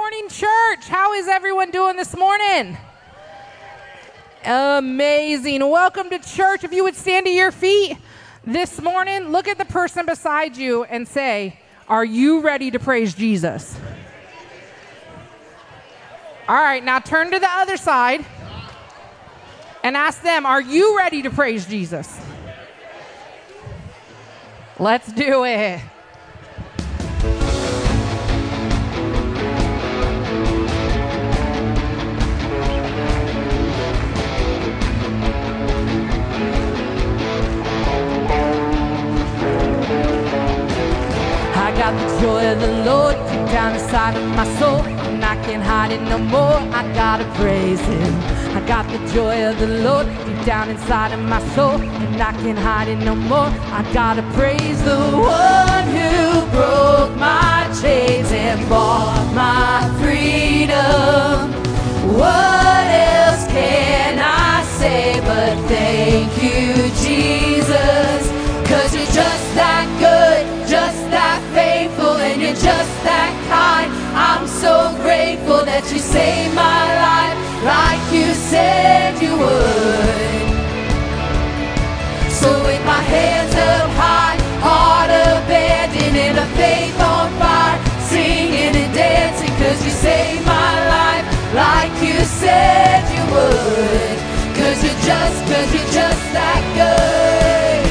morning, church. How is everyone doing this morning? Amazing. Welcome to church. If you would stand to your feet this morning, look at the person beside you and say, are you ready to praise Jesus? All right, now turn to the other side and ask them, are you ready to praise Jesus? Let's do it. I got the joy of the Lord deep down inside of my soul, and I can't hide it no more. I gotta praise Him. I got the joy of the Lord deep down inside of my soul, and I can't hide it no more. I gotta praise the one who broke my chains and bought my freedom. What else can I say but thank you, Jesus? 'Cause you're just that good, just that faithful, and you're just that kind. I'm so grateful that you saved my life like you said you would. So with my hands up high, heart abandoned, and a faith on fire, singing and dancing, 'cause you saved my life like you said you would. 'Cause you're just that good.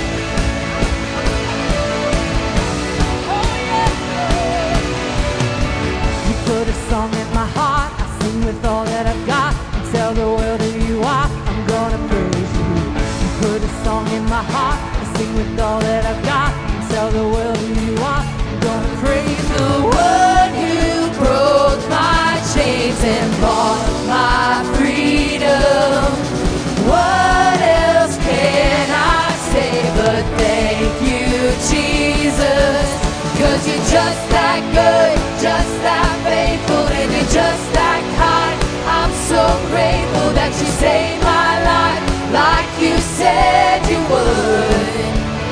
Put a song in my heart, I sing with all that I've got, and tell the world who you are, I'm gonna praise you. You put a song in my heart, I sing with all that I've got, and tell the world who you are, I'm gonna praise the one who broke my chains and bought my freedom. What else can I say but thank you, Jesus? 'Cause you're just that good, just that faithful, and you're just that kind. I'm so grateful that you saved my life like you said you would.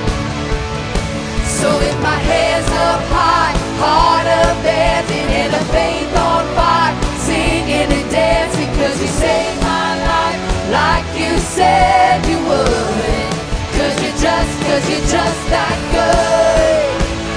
So with my hands up high, heart abandoned, and a faith on fire, singing and dancing, 'cause you saved my life like you said you would. 'Cause you're just that good.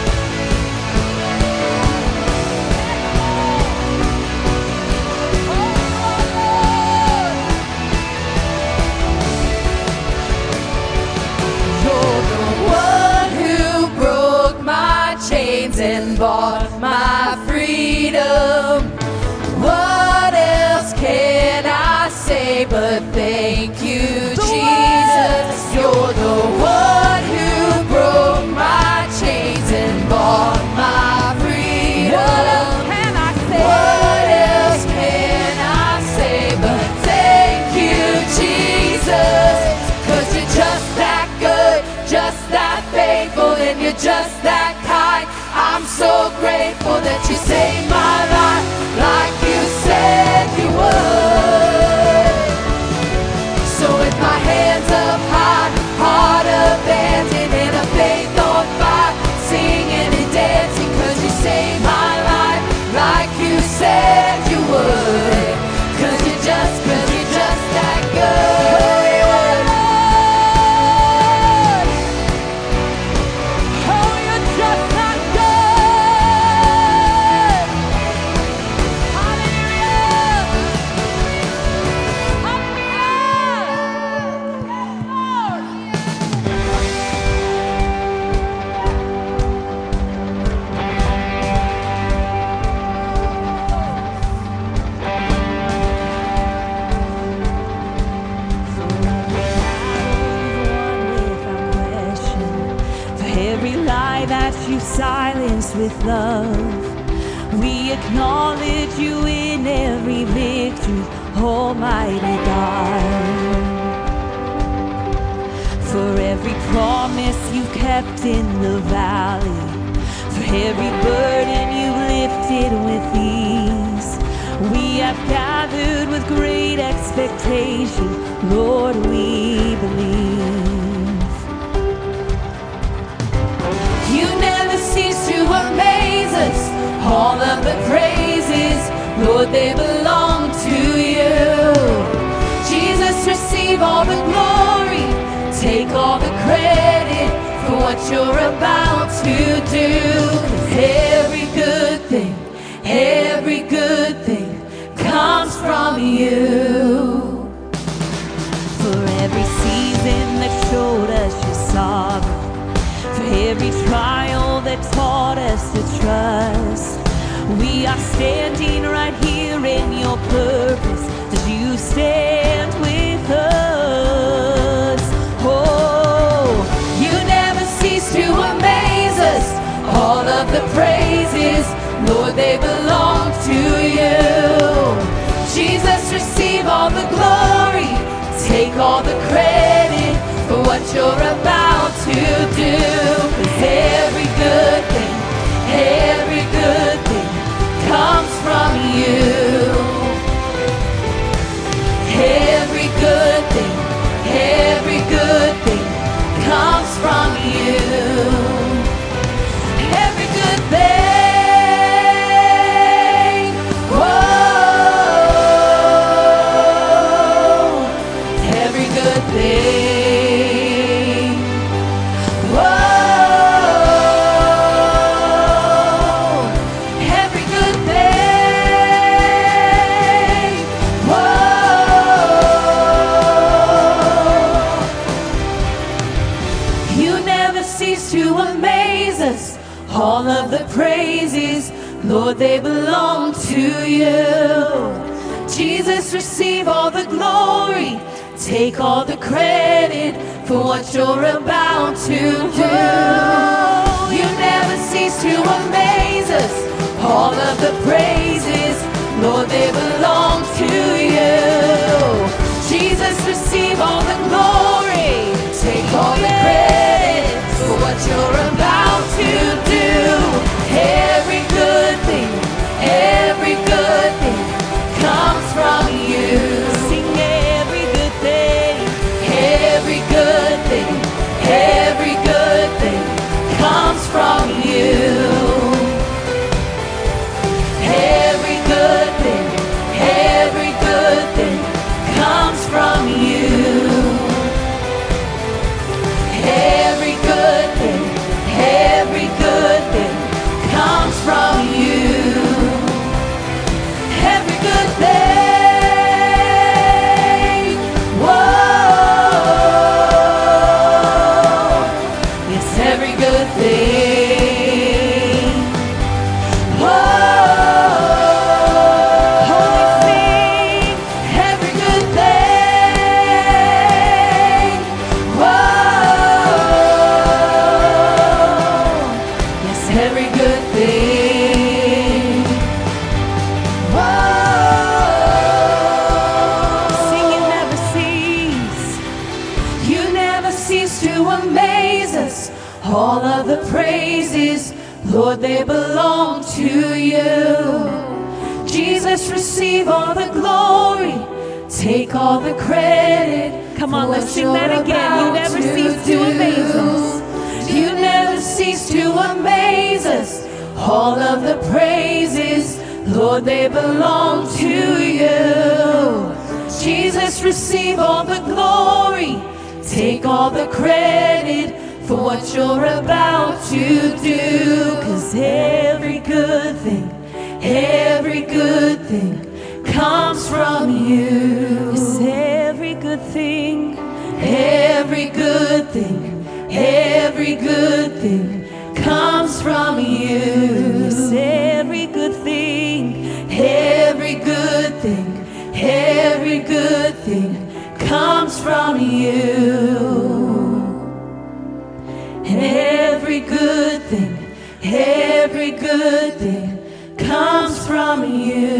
And bought my freedom. What else can I say but thank you, Jesus? You're the one who broke my chains and bought my freedom. What else can I say? What else can I say but thank you, Jesus? 'Cause you're just that good, just that faithful, and you're just that kind. I'm so grateful that you saved my life like you said you would. So with my hands up high, heart abandoned, and a faith on fire, singing and dancing, 'cause you saved my life like you said you would. 'Cause you're just that good. Silence with love. We acknowledge you in every victory, Almighty God. For every promise you kept in the valley, for every burden you lifted with ease, we have gathered with great expectation, Lord, we believe. You never cease to amaze us, all of the praises, you're about to do. 'Cause every good thing comes from you. For every season that showed us your sovereign, for every trial that taught us to trust, we are standing right here in your purpose as you stand with us. Oh, you never cease to amaze us. All of the praises, Lord, they belong to you. Jesus, receive all the glory. Take all the credit for what you're about to do. 'Cause every good thing comes from you. Every good thing comes from you. Every good thing, whoa, every good thing, whoa, every good thing, whoa. You never cease to amaze us. All of the praises, Lord, they belong to you. Jesus, receive all the glory. Take all the credit for what you're about to do. You never cease to amaze us. All of the praises, Lord, they belong to you. Jesus, receive all the glory. Take all the credit for what you're about to do. Every good thing comes from you. Sing every good thing comes from you. Every good thing comes from you. Every good thing comes from you. Every good thing, whoa, yes, every good thing, whoa, holy thing, every good thing, whoa, yes, every good thing, whoa. Sing, you never cease. You never cease to amaze us. All of the praises, Lord, they belong to you. Jesus, receive all the glory. Take all the credit. Come on, let's sing that again. You never cease to amaze us. You never cease to amaze us. All of the praises, Lord, they belong to you. Jesus, receive all the glory. Take all the credit for what you're about to do. 'Cause every good thing comes from you. Yes, every good thing comes from you. Yes, every good thing comes from you. And every good thing comes from you.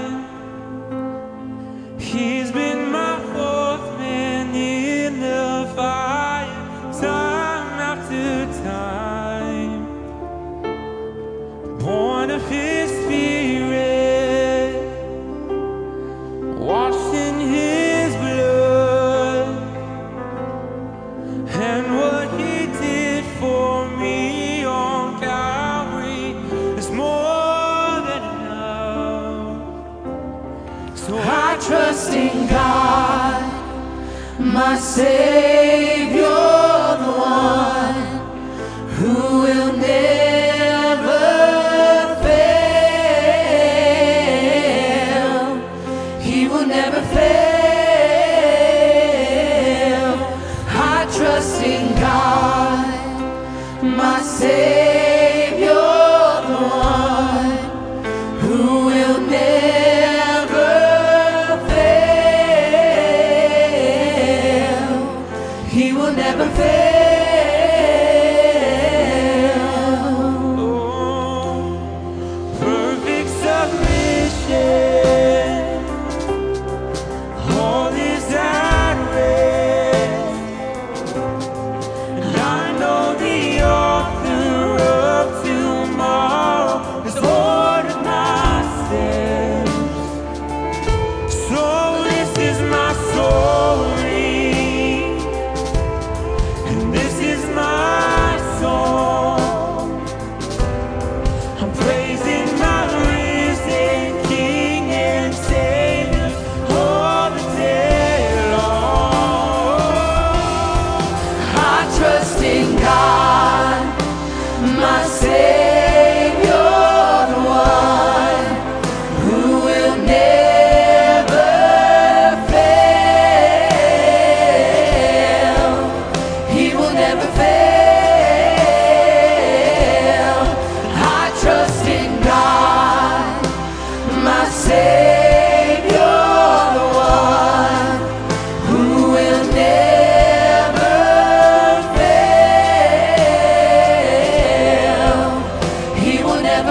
He's been my fourth man in the born of His Spirit, washed in His blood, and what He did for me on Calvary is more than enough. So I trust in God, my Savior, the one who will never fail. He will never fail. I trust in God, my Savior, the one who will never fail. He will never fail. perfect submission, all is at rest, and I know the author of tomorrow has ordered my steps. So this is my story, and this is my song. I'm praising my risen King and Savior all the day long. I trust in God, my Savior, the one who will never fail. He will never fail. I trust in God, my Savior, the one who will never fail. He will never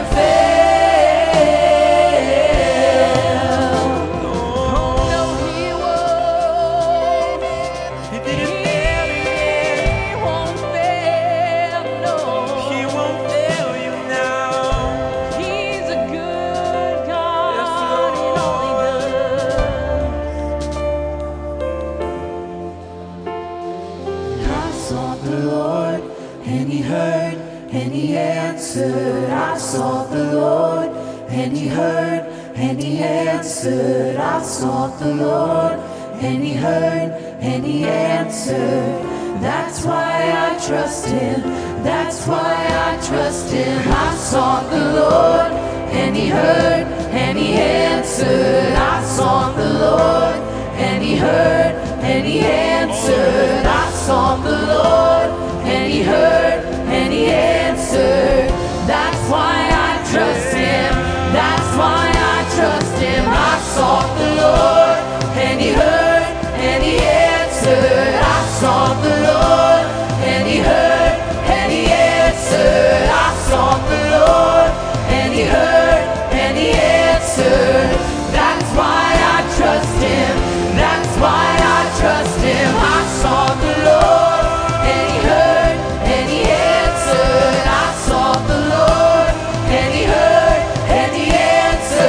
fail. Oh no, He won't. He didn't fail you yet. He won't fail, no. He won't fail you now. He's a good God. Yes, He only Lord. does. I sought the Lord, and He heard, and He answered. I sought the Lord, and He heard, and He answered. I sought the Lord, and He heard, and He answered. That's why I trust Him. That's why I trust Him. I sought the Lord, and He heard, and He answered. I sought the Lord, and He heard, and He answered. I sought the Lord, and He heard, and He answered. That's why I trust Him. That's why I trust Him. I sought the Lord, and He heard, and He answered. I sought the Lord, and He heard, and He answered. I sought the Lord, and He heard, and He answered. That's why I trust Him. That's why I trust Him. I sought the Lord, and He heard, and He answered. I sought the Lord, and He heard, and He answered.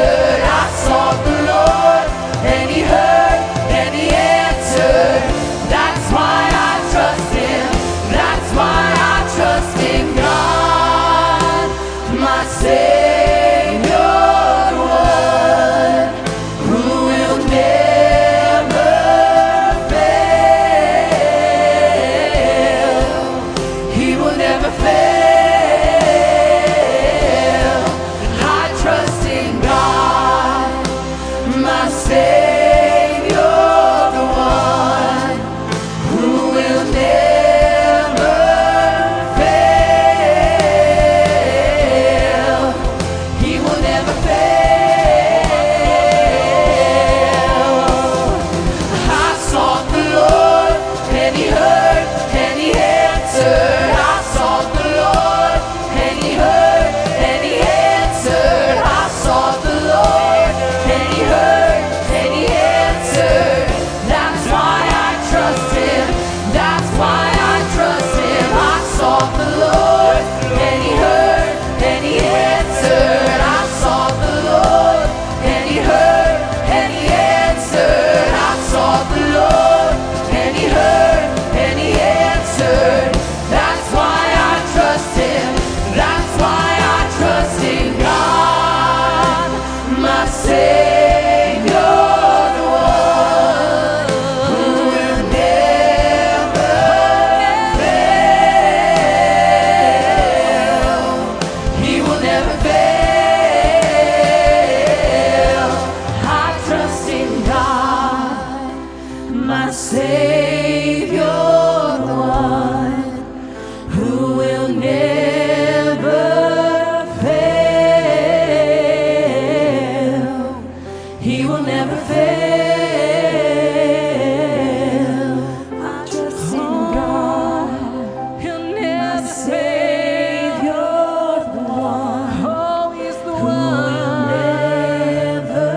will never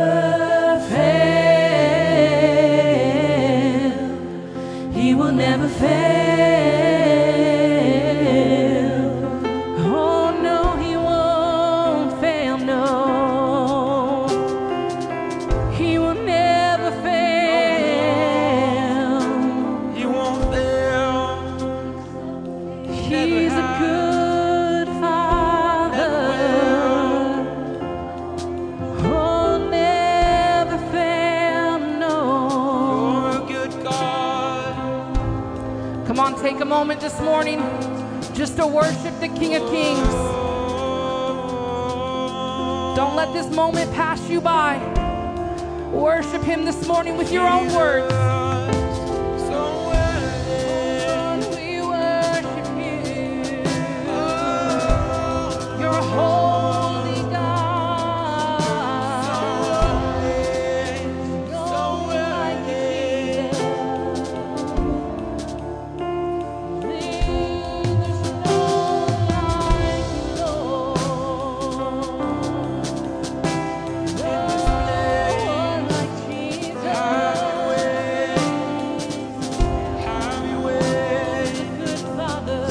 fail. He will never fail. Oh no, he won't fail, no. He will never fail. He won't fail. He's a good Father. Oh, never fail, no. You're a good God. Come on, take a moment this morning just to worship the King of Kings. Don't let this moment pass you by. Worship him this morning with your own words. So worthy. Lord, we worship you. You're a holy God. No one like you, Jesus. There's no one like you, Lord. No one like Jesus. Have your way. Good Father.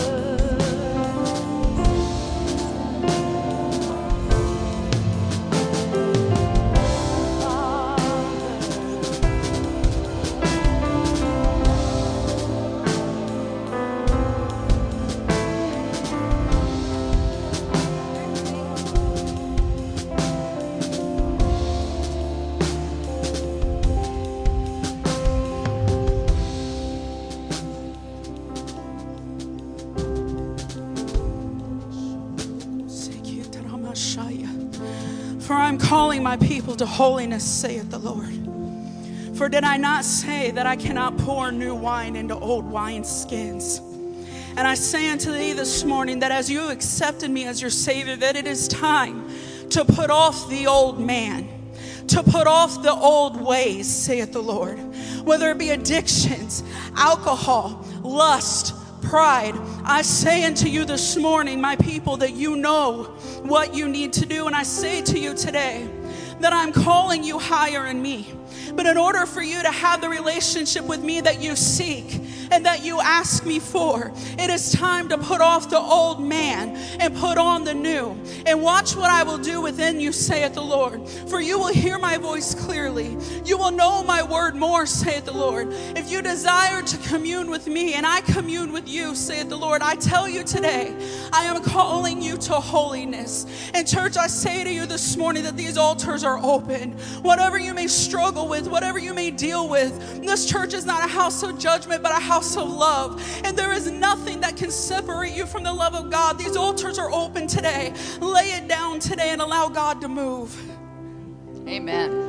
For I'm calling my people to holiness, saith the Lord. For did I not say that I cannot pour new wine into old wineskins? And I say unto thee this morning that as you have accepted me as your Savior, that it is time to put off the old man, to put off the old ways, saith the Lord. Whether it be addictions, alcohol, lust, pride, I say unto you this morning, my people, that you know what you need to do. And I say to you today that I'm calling you higher in me. But in order for you to have the relationship with me that you seek and that you ask me for, it is time to put off the old man and put on the new. And watch what I will do within you, saith the Lord. For you will hear my voice clearly. You will know my word more, saith the Lord. If you desire to commune with me and I commune with you, saith the Lord, I tell you today, I am calling you to holiness. And church, I say to you this morning that these altars are open. Whatever you may struggle with, whatever you may deal with, this church is not a house of judgment, but a house of love. And there is nothing that can separate you from the love of God. These altars are open today. Lay it down today and allow God to move. Amen.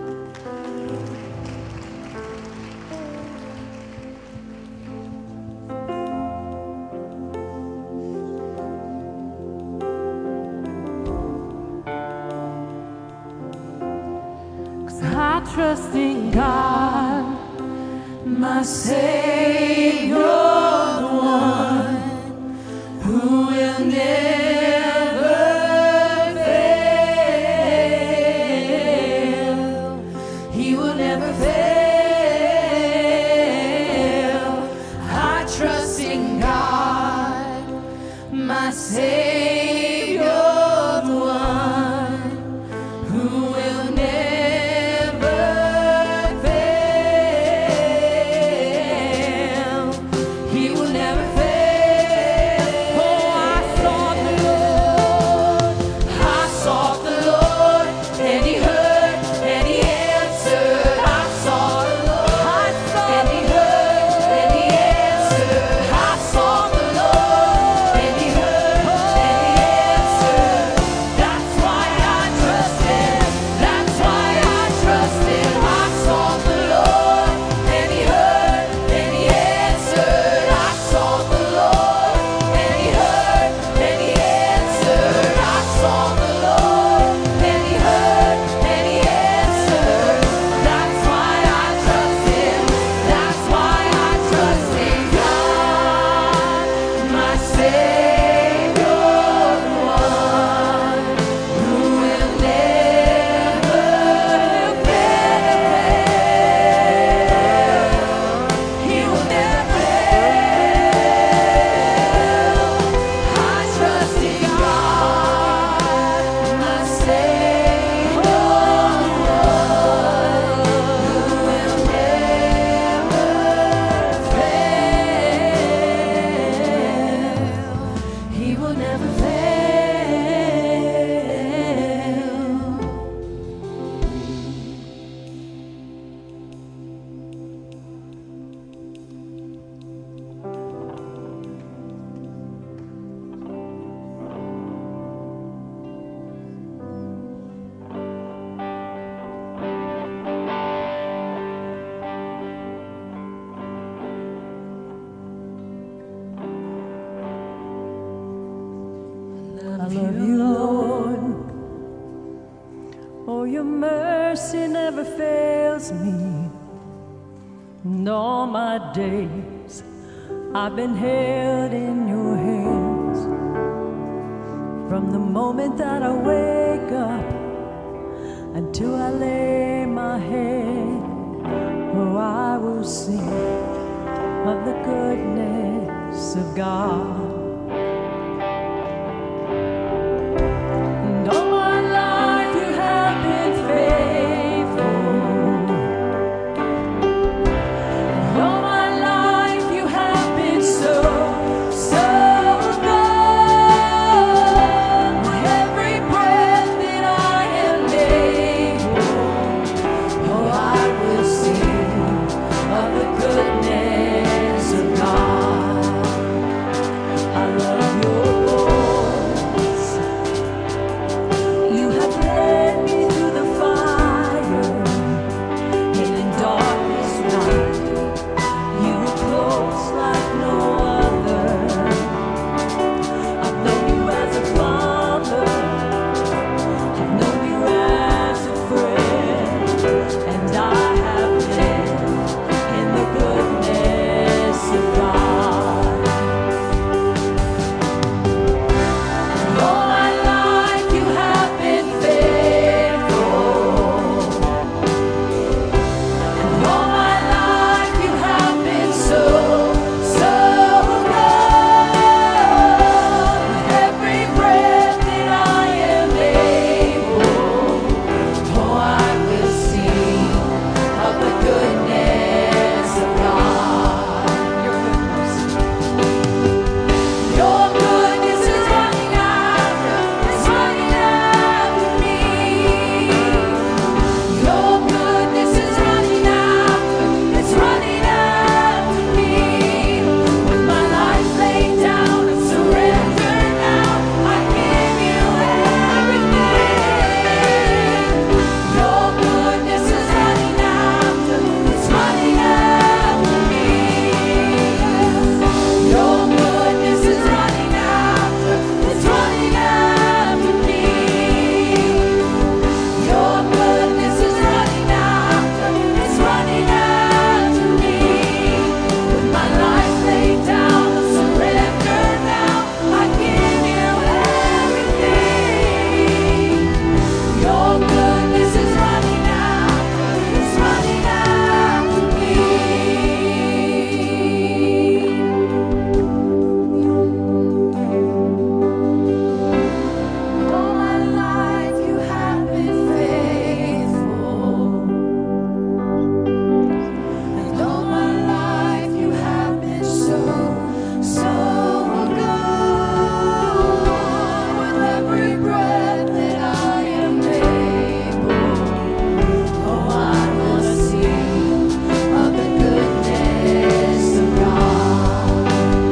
I trust in God, my Savior, the one who will never fail. He will never fail. I trust in God, my Savior, the one who will never fail. He will never fail. Oh, I sought the Oh, your mercy never fails me. And all my days I've been held in your hands. From the moment that I wake up until I lay my head, oh, I will sing of the goodness of God. And all my life you have been faithful. And all my life you have been so, so good. With every breath that I am able, oh, I will sing of the goodness of God. I love your voice. You have led me through the fire in the darkest night. You were close like no other. I've known you as a father. I've known you as a friend, and I have lived in the goodness of God. All my life you have been faithful. And all my life you have been so, so good. With every breath that I am able, oh, I will sing of the goodness of God. Your goodness is running after me. Your goodness is running after me. With my life laid down and surrendered now, I give you everything. Your goodness is running after me. Your goodness is running after me. Your goodness is running after me. With my life laid down and surrendered now, I give you everything. Your goodness is running after me. All my life you have been faithful. And all my life you have been so, so good. With every breath that I am able, oh, I will sing of the goodness of God.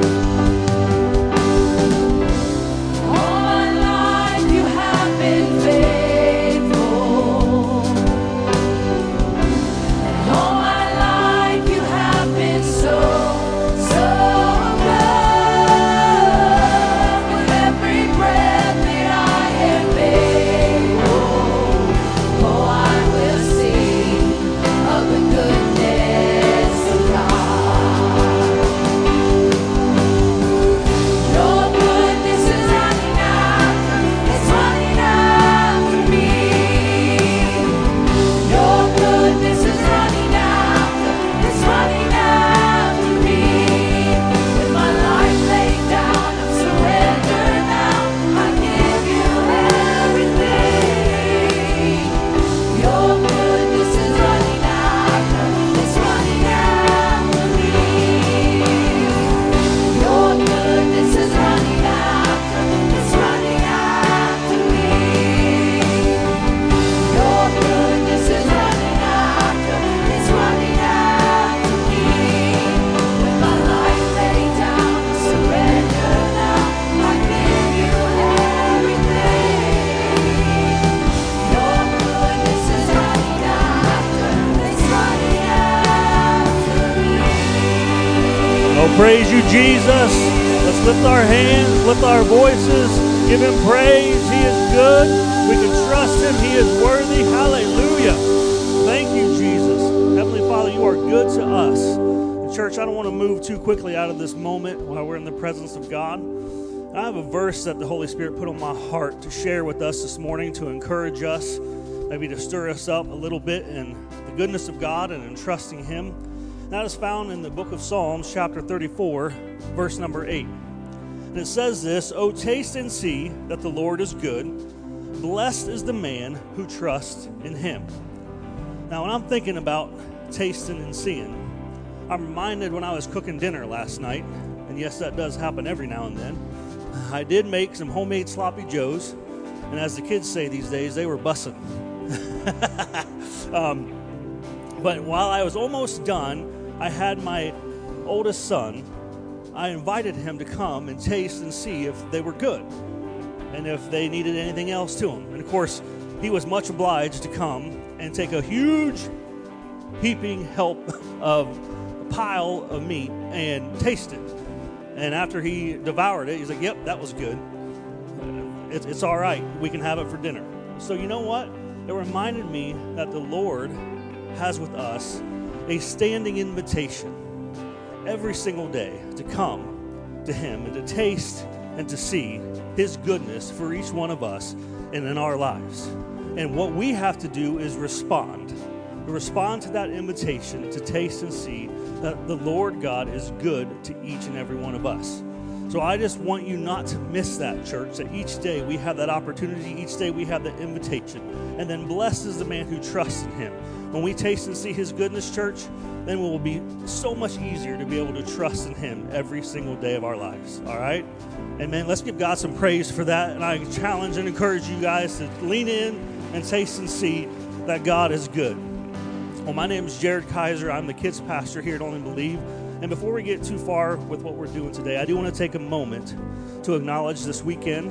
All my life you have been faithful. And all my life you have been so, so good. With every breath that I am able, oh, I will sing of the goodness of God. Your goodness is running after me. Your goodness is running after me. With my life laid down and surrendered now, I give you everything. Your goodness is running after me. Your goodness is running after me. Your goodness is running after me. With my life laid down and surrendered now, I give you everything. Your goodness is running after me. Oh, praise you, Jesus. Let's lift our hands, lift our voices. Give him praise. He is good. We can trust him. He is worthy. Hallelujah. Thank you, Jesus. Heavenly Father, you are good to us. And church, I don't want to move too quickly out of this moment while we're in the presence of God. I have a verse that the Holy Spirit put on my heart to share with us this morning to encourage us, maybe to stir us up a little bit in the goodness of God and in trusting him. That is found in the book of Psalms, chapter 34, verse number 8. And it says this, "O taste and see that the Lord is good. Blessed is the man who trusts in him." Now, when I'm thinking about tasting and seeing, I'm reminded when I was cooking dinner last night, and yes, that does happen every now and then. I did make some homemade sloppy joes, and as the kids say these days, they were bussin'. But while I was almost done, I had my oldest son. I invited him to come and taste and see if they were good and if they needed anything else to them. And of course, he was much obliged to come and take a huge heaping help of a pile of meat and taste it. And after he devoured it, he's like, "Yep, that was good. It's all right. We can have it for dinner." So you know what? It reminded me that the Lord has with us a standing invitation every single day to come to him and to taste and to see his goodness for each one of us and in our lives. And what we have to do is respond to that invitation to taste and see that the Lord God is good to each and every one of us. So I just want you not to miss that, church, that each day we have that opportunity, each day we have that invitation. And then blessed is the man who trusts in him. When we taste and see his goodness, church, then it will be so much easier to be able to trust in him every single day of our lives, all right? Amen. Let's give God some praise for that. And I challenge and encourage you guys to lean in and taste and see that God is good. Well, my name is Jared Kaiser. I'm the kids pastor here at Only Believe. And before we get too far with what we're doing today, I do want to take a moment to acknowledge this weekend,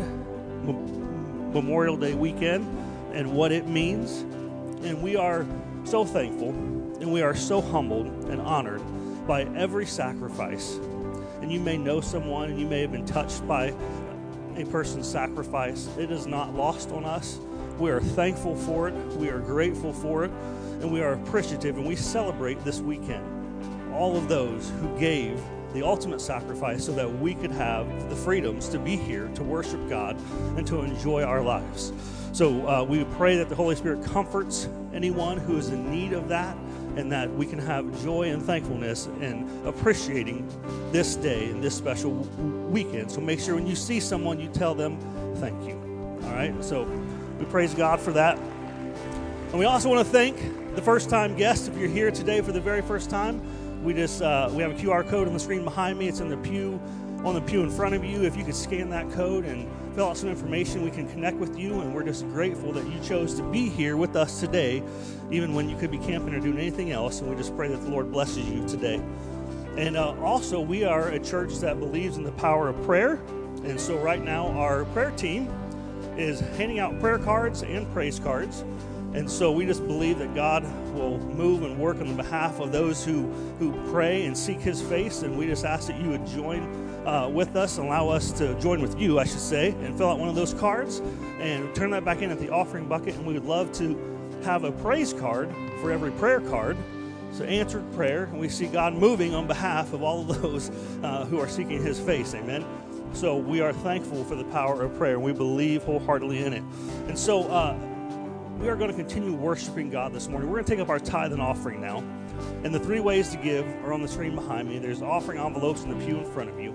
Memorial Day weekend, and what it means. And we are so thankful, and we are so humbled and honored by every sacrifice. And you may know someone, and you may have been touched by a person's sacrifice. It is not lost on us. We are thankful for it. We are grateful for it. And we are appreciative, and we celebrate this weekend all of those who gave the ultimate sacrifice so that we could have the freedoms to be here, to worship God, and to enjoy our lives. So we pray that the Holy Spirit comforts anyone who is in need of that, and that we can have joy and thankfulness in appreciating this day and this special weekend. So make sure when you see someone, you tell them thank you. All right? So we praise God for that. And we also want to thank the first-time guests. If you're here today for the very first time, we have a QR code on the screen behind me. It's in the pew, on the pew in front of you. If you could scan that code and fill out some information, we can connect with you. And we're just grateful that you chose to be here with us today, even when you could be camping or doing anything else. And we just pray that the Lord blesses you today. And also, we are a church that believes in the power of prayer. And so right now, our prayer team is handing out prayer cards and praise cards. And so we just believe that God will move and work on the behalf of those who pray and seek his face. And we just ask that you would join with us, and allow us to join with you, I should say, and fill out one of those cards and turn that back in at the offering bucket. And we would love to have a praise card for every prayer card. So answered prayer, and we see God moving on behalf of all of those who are seeking his face. Amen. So we are thankful for the power of prayer, and we believe wholeheartedly in it. And so we are going to continue worshiping God this morning. We're going to take up our tithe and offering now. And the three ways to give are on the screen behind me. There's offering envelopes in the pew in front of you.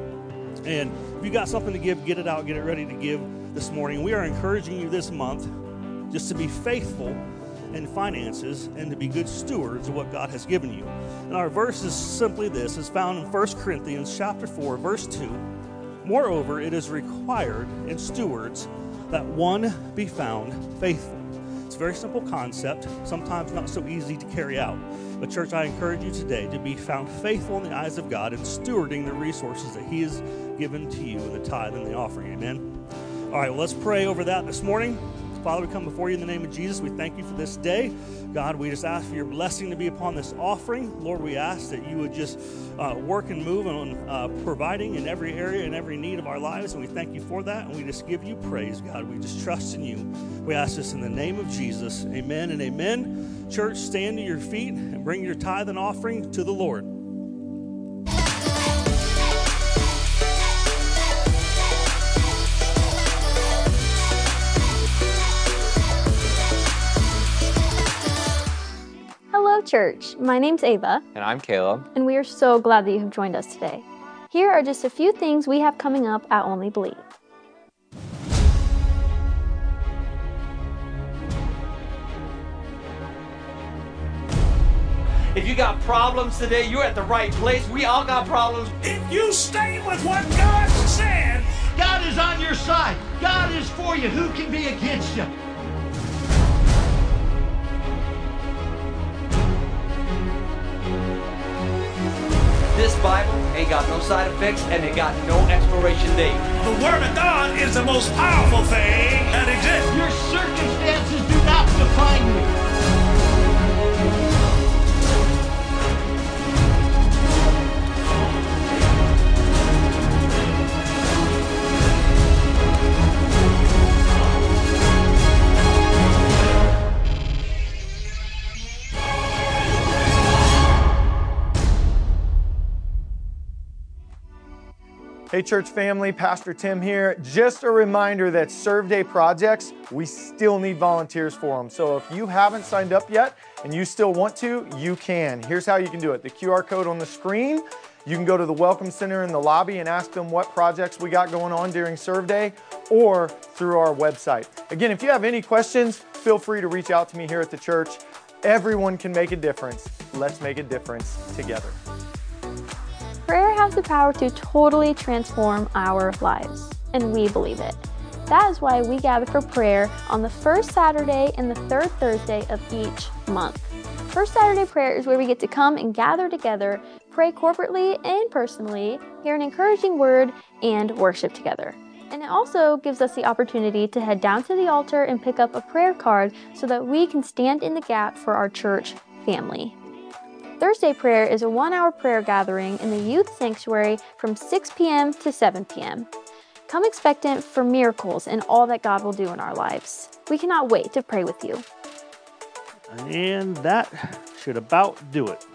And if you got something to give, get it out, get it ready to give this morning. We are encouraging you this month just to be faithful in finances and to be good stewards of what God has given you. And our verse is simply this. It's found in 1 Corinthians chapter 4, verse 2. Moreover, it is required in stewards that one be found faithful. It's a very simple concept, sometimes not so easy to carry out. But church, I encourage you today to be found faithful in the eyes of God and stewarding the resources that he has given to you in the tithe and the offering. Amen. All right, well, let's pray over that this morning. Father, we come before you in the name of Jesus. We thank you for this day. God, we just ask for your blessing to be upon this offering. Lord, we ask that you would just work and move on providing in every area and every need of our lives, and we thank you for that, and we just give you praise, God. We just trust in you. We ask this in the name of Jesus. Amen and amen. Church, stand to your feet and bring your tithe and offering to the Lord. Hello, church. My name's Ava. And I'm Caleb. And we are so glad that you have joined us today. Here are just a few things we have coming up at Only Believe. If you got problems today, you're at the right place. We all got problems. If you stay with what God said, God is on your side. God is for you. Who can be against you? This Bible ain't got no side effects and it got no expiration date. the Word of God is the most powerful thing that exists. Your circumstances do not define you. Hey church family, Pastor Tim here. Just a reminder that Serve Day projects, we still need volunteers for them. So if you haven't signed up yet and you still want to, you can. Here's how you can do it. The QR code on the screen. You can go to the Welcome Center in the lobby and ask them what projects we got going on during Serve Day, or through our website. Again, if you have any questions, feel free to reach out to me here at the church. Everyone can make a difference. Let's make a difference together. Prayer has the power to totally transform our lives, and we believe it. That is why we gather for prayer on the first Saturday and the third Thursday of each month. First Saturday prayer is where we get to come and gather together, pray corporately and personally, hear an encouraging word, and worship together. And it also gives us the opportunity to head down to the altar and pick up a prayer card so that we can stand in the gap for our church family. Thursday prayer is a 1-hour prayer gathering in the youth sanctuary from 6 p.m. to 7 p.m. Come expectant for miracles and all that God will do in our lives. We cannot wait to pray with you. And that should about do it.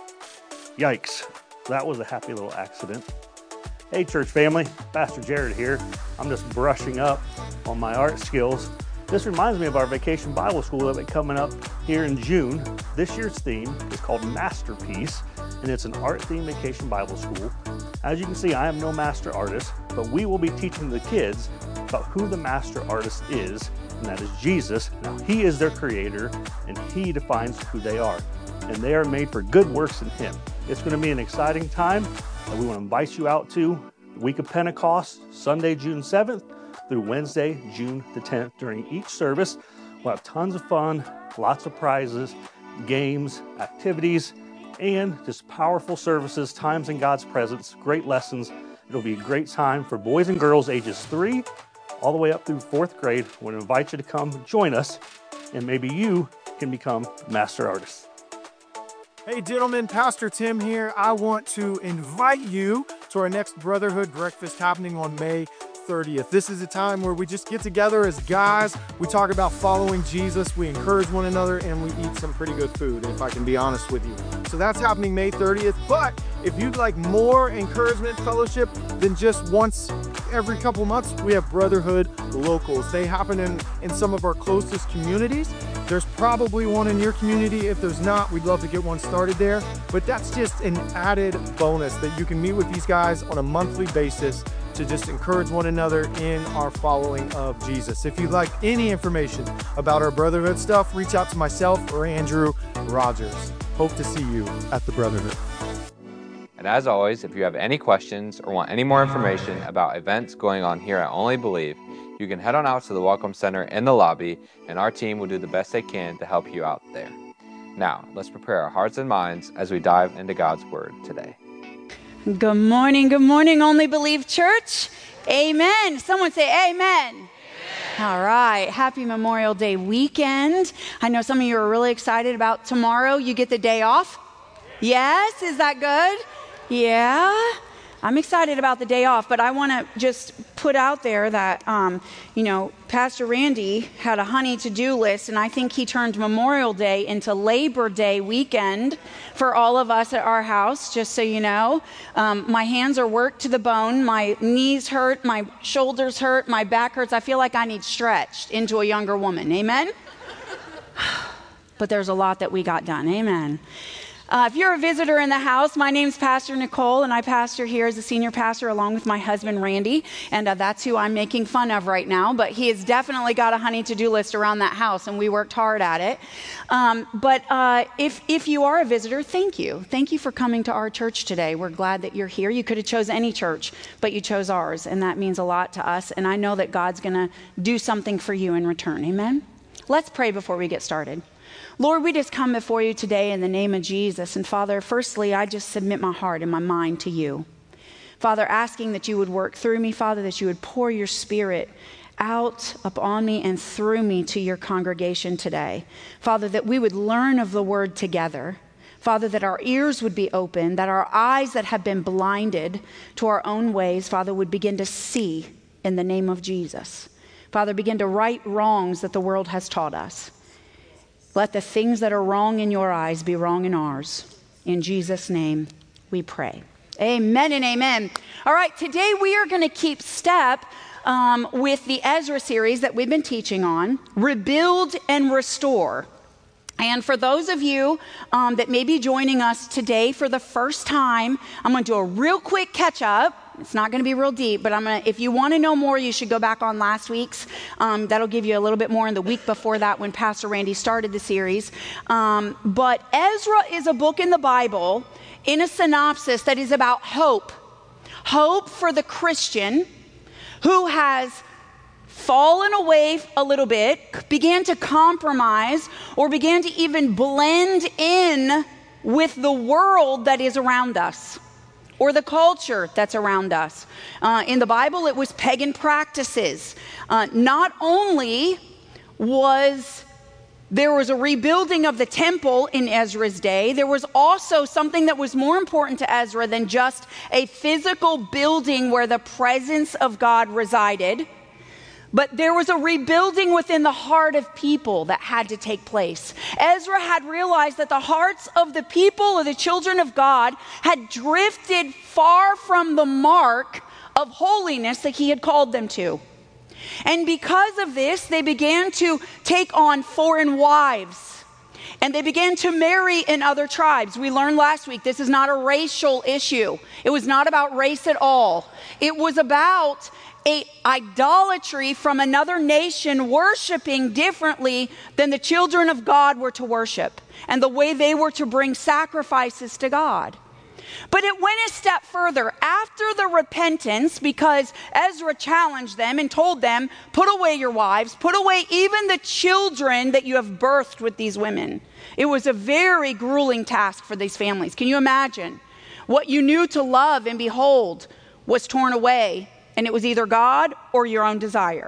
Yikes, that was a happy little accident. Hey church family, Pastor Jared here. I'm just brushing up on my art skills. This reminds me of our Vacation Bible School that will be coming up here in June. This year's theme is called Masterpiece, and it's an art-themed vacation Bible school. As you can see, I am no master artist, but we will be teaching the kids about who the master artist is, and that is Jesus. Now, he is their creator, and he defines who they are, and they are made for good works in him. It's going to be an exciting time that we want to invite you out to the week of Pentecost, Sunday, June 7th, through Wednesday, June the 10th. During each service, we'll have tons of fun, lots of prizes, games, activities, and just powerful services, times in God's presence, great lessons. It'll be a great time for boys and girls ages 3 all the way up through 4th grade. We want to invite you to come join us, and maybe you can become master artists. Hey gentlemen, Pastor Tim here. I want to invite you to our next Brotherhood Breakfast happening on May 30th. This is a time where we just get together as guys. We talk about following Jesus, we encourage one another, and we eat some pretty good food, if I can be honest with you. So that's happening May 30th. But if you'd like more encouragement fellowship than just once every couple months, we have Brotherhood Locals. They happen in some of our closest communities. There's probably one in your community. If there's not, we'd love to get one started there. But that's just an added bonus that you can meet with these guys on a monthly basis to just encourage one another in our following of Jesus. If you'd like any information about our Brotherhood stuff, reach out to myself or Andrew Rogers. Hope to see you at the Brotherhood. And as always, if you have any questions or want any more information about events going on here at Only Believe, you can head on out to the Welcome Center in the lobby, and our team will do the best they can to help you out there. Now, let's prepare our hearts and minds as we dive into God's Word today. Good morning, Only Believe Church. Amen. Someone say amen. All right. Happy Memorial Day weekend. I know some of you are really excited about tomorrow. You get the day off? Yes? Is that good? Yeah? I'm excited about the day off, but I want to just put out there that, Pastor Randy had a honey to-do list, and I think he turned Memorial Day into Labor Day weekend for all of us at our house, just so you know. My hands are worked to the bone. My knees hurt. My shoulders hurt. My back hurts. I feel like I need stretched into a younger woman. Amen? But there's a lot that we got done. Amen. If you're a visitor in the house, my name's Pastor Nicole, and I pastor here as a senior pastor along with my husband, Randy, and that's who I'm making fun of right now, but he has definitely got a honey to-do list around that house, and we worked hard at it. But if you are a visitor, thank you. Thank you for coming to our church today. We're glad that you're here. You could have chosen any church, but you chose ours, and that means a lot to us, and I know that God's going to do something for you in return. Amen? Let's pray before we get started. Lord, we just come before you today in the name of Jesus. And Father, firstly, I just submit my heart and my mind to you. Father, asking that you would work through me, Father, that you would pour your Spirit out upon me and through me to your congregation today. Father, that we would learn of the word together. Father, that our ears would be open, that our eyes that have been blinded to our own ways, Father, would begin to see in the name of Jesus. Father, begin to right wrongs that the world has taught us. Let the things that are wrong in your eyes be wrong in ours. In Jesus' name we pray. Amen and amen. All right, today we are going to keep step with the Ezra series that we've been teaching on, Rebuild and Restore. And for those of you that may be joining us today for the first time, I'm going to do a real quick catch up. It's not going to be real deep, but if you want to know more, you should go back on last week's. That'll give you a little bit more in the week before that when Pastor Randy started the series. But Ezra is a book in the Bible in a synopsis that is about hope. Hope for the Christian who has fallen away a little bit, began to compromise, or began to even blend in with the world that is around us, or the culture that's around us. In the Bible, it was pagan practices. Not only there was a rebuilding of the temple in Ezra's day, there was also something that was more important to Ezra than just a physical building where the presence of God resided. But there was a rebuilding within the heart of people that had to take place. Ezra had realized that the hearts of the people, or the children of God, had drifted far from the mark of holiness that he had called them to. And because of this, they began to take on foreign wives. And they began to marry in other tribes. We learned last week this is not a racial issue. It was not about race at all. It was about idolatry from another nation worshiping differently than the children of God were to worship, and the way they were to bring sacrifices to God. But it went a step further. After the repentance, because Ezra challenged them and told them, put away your wives, put away even the children that you have birthed with these women. It was a very grueling task for these families. Can you imagine? What you knew to love and behold was torn away, and it was either God or your own desire.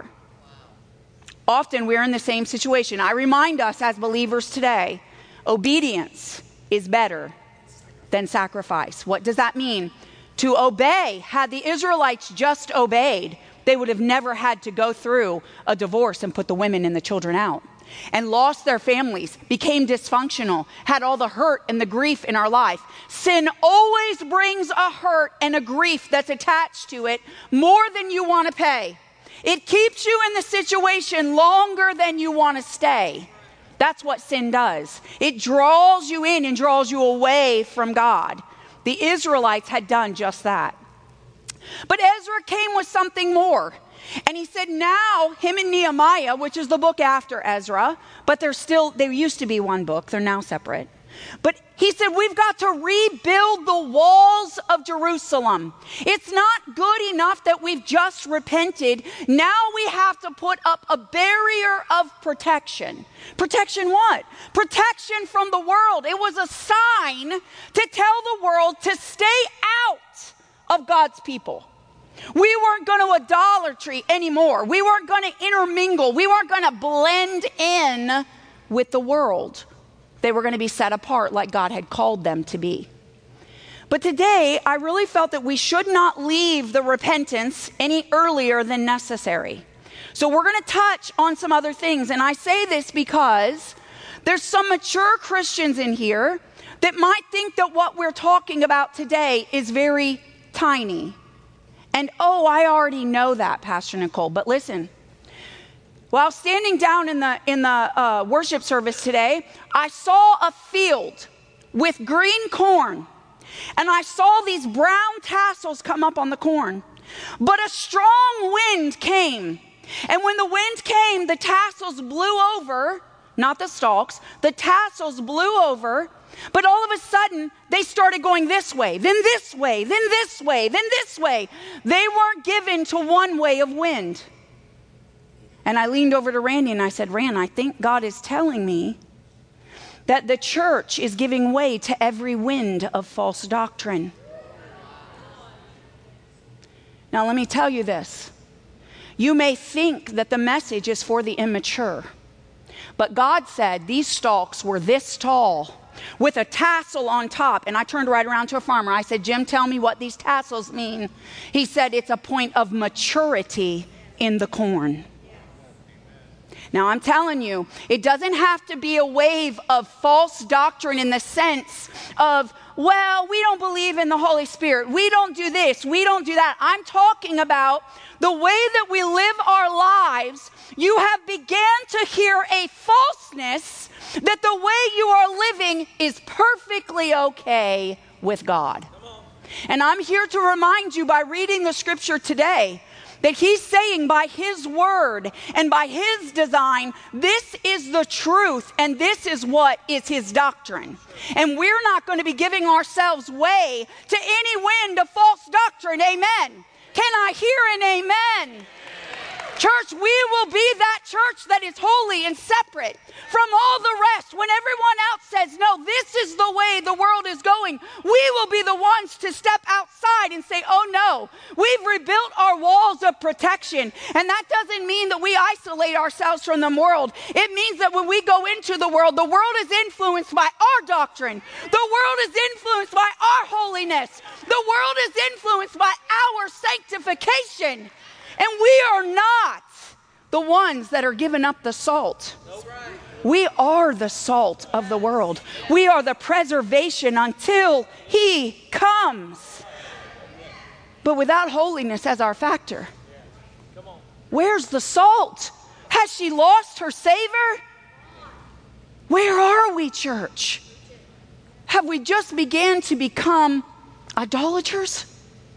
Often we're in the same situation. I remind us as believers today, obedience is better than sacrifice. What does that mean? To obey. Had the Israelites just obeyed, they would have never had to go through a divorce and put the women and the children out, and lost their families, became dysfunctional, had all the hurt and the grief in our life. Sin always brings a hurt and a grief that's attached to it more than you want to pay. It keeps you in the situation longer than you want to stay. That's what sin does. It draws you in and draws you away from God. The Israelites had done just that. But Ezra came with something more. And he said now, him and Nehemiah, which is the book after Ezra, but they used to be one book. They're now separate. But he said, we've got to rebuild the walls of Jerusalem. It's not good enough that we've just repented. Now we have to put up a barrier of protection. Protection what? Protection from the world. It was a sign to tell the world to stay out of God's people. We weren't going to idolatry anymore. We weren't going to intermingle. We weren't going to blend in with the world. They were going to be set apart like God had called them to be. But today, I really felt that we should not leave the repentance any earlier than necessary. So we're going to touch on some other things. And I say this because there's some mature Christians in here that might think that what we're talking about today is very tiny. And I already know that, Pastor Nicole. But listen, while standing down in the worship service today, I saw a field with green corn. And I saw these brown tassels come up on the corn. But a strong wind came. And when the wind came, the tassels blew over, not the stalks, the tassels blew over. But all of a sudden, they started going this way, then this way, then this way, then this way. They weren't given to one way of wind. And I leaned over to Randy and I said, Rand, I think God is telling me that the church is giving way to every wind of false doctrine. Now, let me tell you this. You may think that the message is for the immature, but God said these stalks were this tall with a tassel on top. And I turned right around to a farmer. I said, Jim, tell me what these tassels mean. He said, it's a point of maturity in the corn. Now, I'm telling you, it doesn't have to be a wave of false doctrine in the sense of, well, we don't believe in the Holy Spirit. We don't do this. We don't do that. I'm talking about the way that we live our lives. You have began to hear a falseness that the way you are living is perfectly okay with God. And I'm here to remind you by reading the scripture today that he's saying by his word and by his design, this is the truth and this is what is his doctrine. And we're not going to be giving ourselves way to any wind of false doctrine. Amen. Can I hear an amen? Church, we will be that church that is holy and separate from all the rest. When everyone else says, no, this is the way the world is going, we will be the ones to step outside and say, oh no, we've rebuilt our walls of protection. And that doesn't mean that we isolate ourselves from the world. It means that when we go into the world is influenced by our doctrine. The world is influenced by our holiness. The world is influenced by our sanctification. And we are not the ones that are giving up the salt. We are the salt of the world. We are the preservation until he comes. But without holiness as our factor, where's the salt? Has she lost her savor? Where are we, church? Have we just began to become idolaters?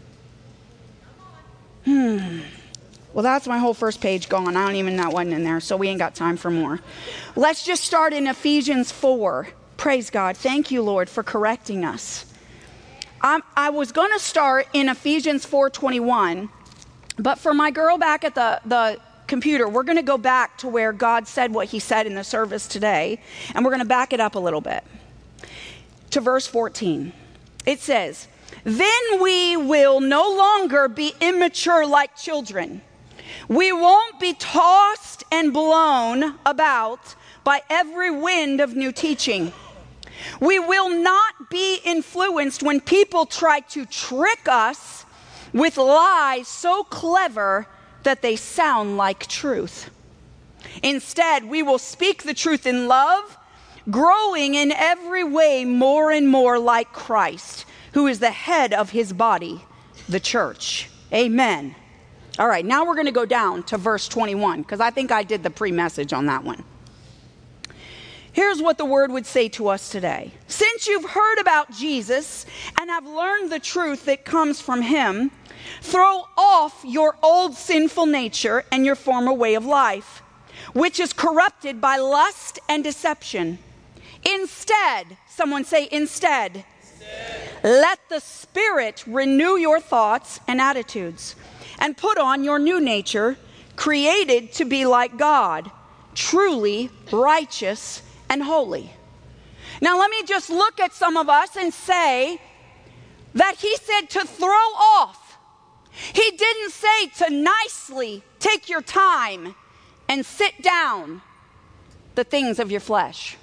Well, that's my whole first page gone. I don't even know that wasn't in there, so we ain't got time for more. Let's just start in Ephesians 4. Praise God. Thank you, Lord, for correcting us. I was going to start in Ephesians 4:21, but for my girl back at the computer, we're going to go back to where God said what he said in the service today, and we're going to back it up a little bit. To verse 14. It says, then we will no longer be immature like children. We won't be tossed and blown about by every wind of new teaching. We will not be influenced when people try to trick us with lies so clever that they sound like truth. Instead, we will speak the truth in love, growing in every way more and more like Christ, who is the head of his body, the church. Amen. All right, now we're going to go down to verse 21, because I think I did the pre-message on that one. Here's what the word would say to us today. Since you've heard about Jesus and have learned the truth that comes from him, throw off your old sinful nature and your former way of life, which is corrupted by lust and deception. Instead, someone say instead. Let the Spirit renew your thoughts and attitudes, and put on your new nature, created to be like God, truly righteous and holy. Now let me just look at some of us and say that he said to throw off He didn't say to nicely take your time and sit down the things of your flesh.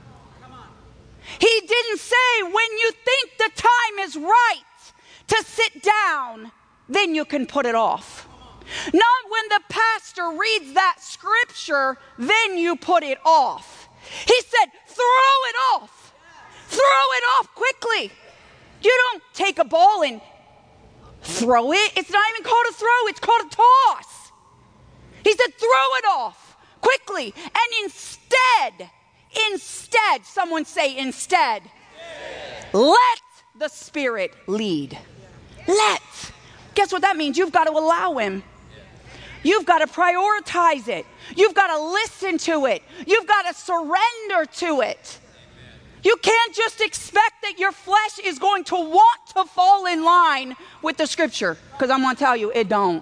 He didn't say when you think the time is right to sit down, then you can put it off. Not when the pastor reads that scripture, then you put it off. He said, throw it off. Throw it off quickly. You don't take a ball and throw it. It's not even called a throw. It's called a toss. He said, throw it off quickly. And instead, someone say instead, let the Spirit lead. Let. Guess what that means? You've got to allow him. You've got to prioritize it. You've got to listen to it. You've got to surrender to it. You can't just expect that your flesh is going to want to fall in line with the scripture, because I'm going to tell you, it don't.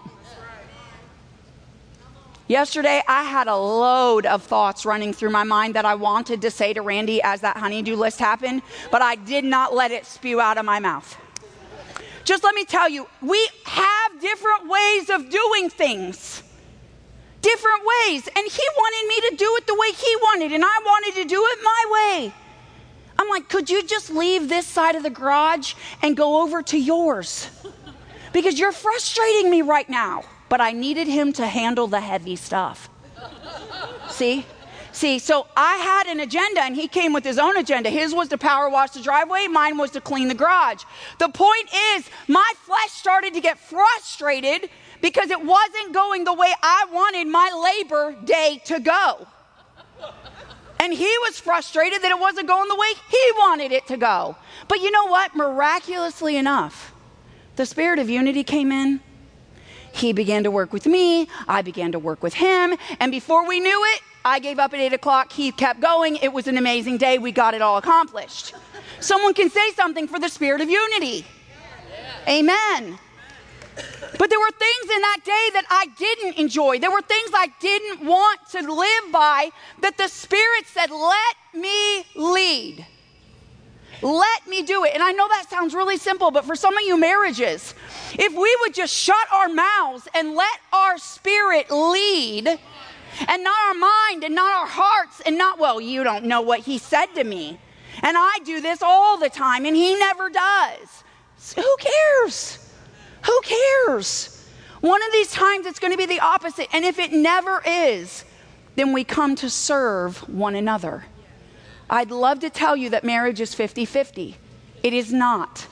Yesterday, I had a load of thoughts running through my mind that I wanted to say to Randy as that honey-do list happened, but I did not let it spew out of my mouth. Just let me tell you, we have different ways of doing things. Different ways. And he wanted me to do it the way he wanted, and I wanted to do it my way. I'm like, could you just leave this side of the garage and go over to yours? Because you're frustrating me right now. But I needed him to handle the heavy stuff. See, so I had an agenda and he came with his own agenda. His was to power wash the driveway. Mine was to clean the garage. The point is, my flesh started to get frustrated because it wasn't going the way I wanted my Labor Day to go. And he was frustrated that it wasn't going the way he wanted it to go. But you know what? Miraculously enough, the spirit of unity came in. He began to work with me. I began to work with him. And before we knew it, I gave up at 8 o'clock. He kept going. It was an amazing day. We got it all accomplished. Someone can say something for the spirit of unity. Amen. But there were things in that day that I didn't enjoy. There were things I didn't want to live by that the Spirit said, let me lead. Let me do it. And I know that sounds really simple, but for some of you marriages, if we would just shut our mouths and let our spirit lead, and not our mind and not our hearts and not, well, you don't know what he said to me. And I do this all the time and he never does. So who cares? Who cares? One of these times it's going to be the opposite. And if it never is, then we come to serve one another. I'd love to tell you that marriage is 50-50. It is not.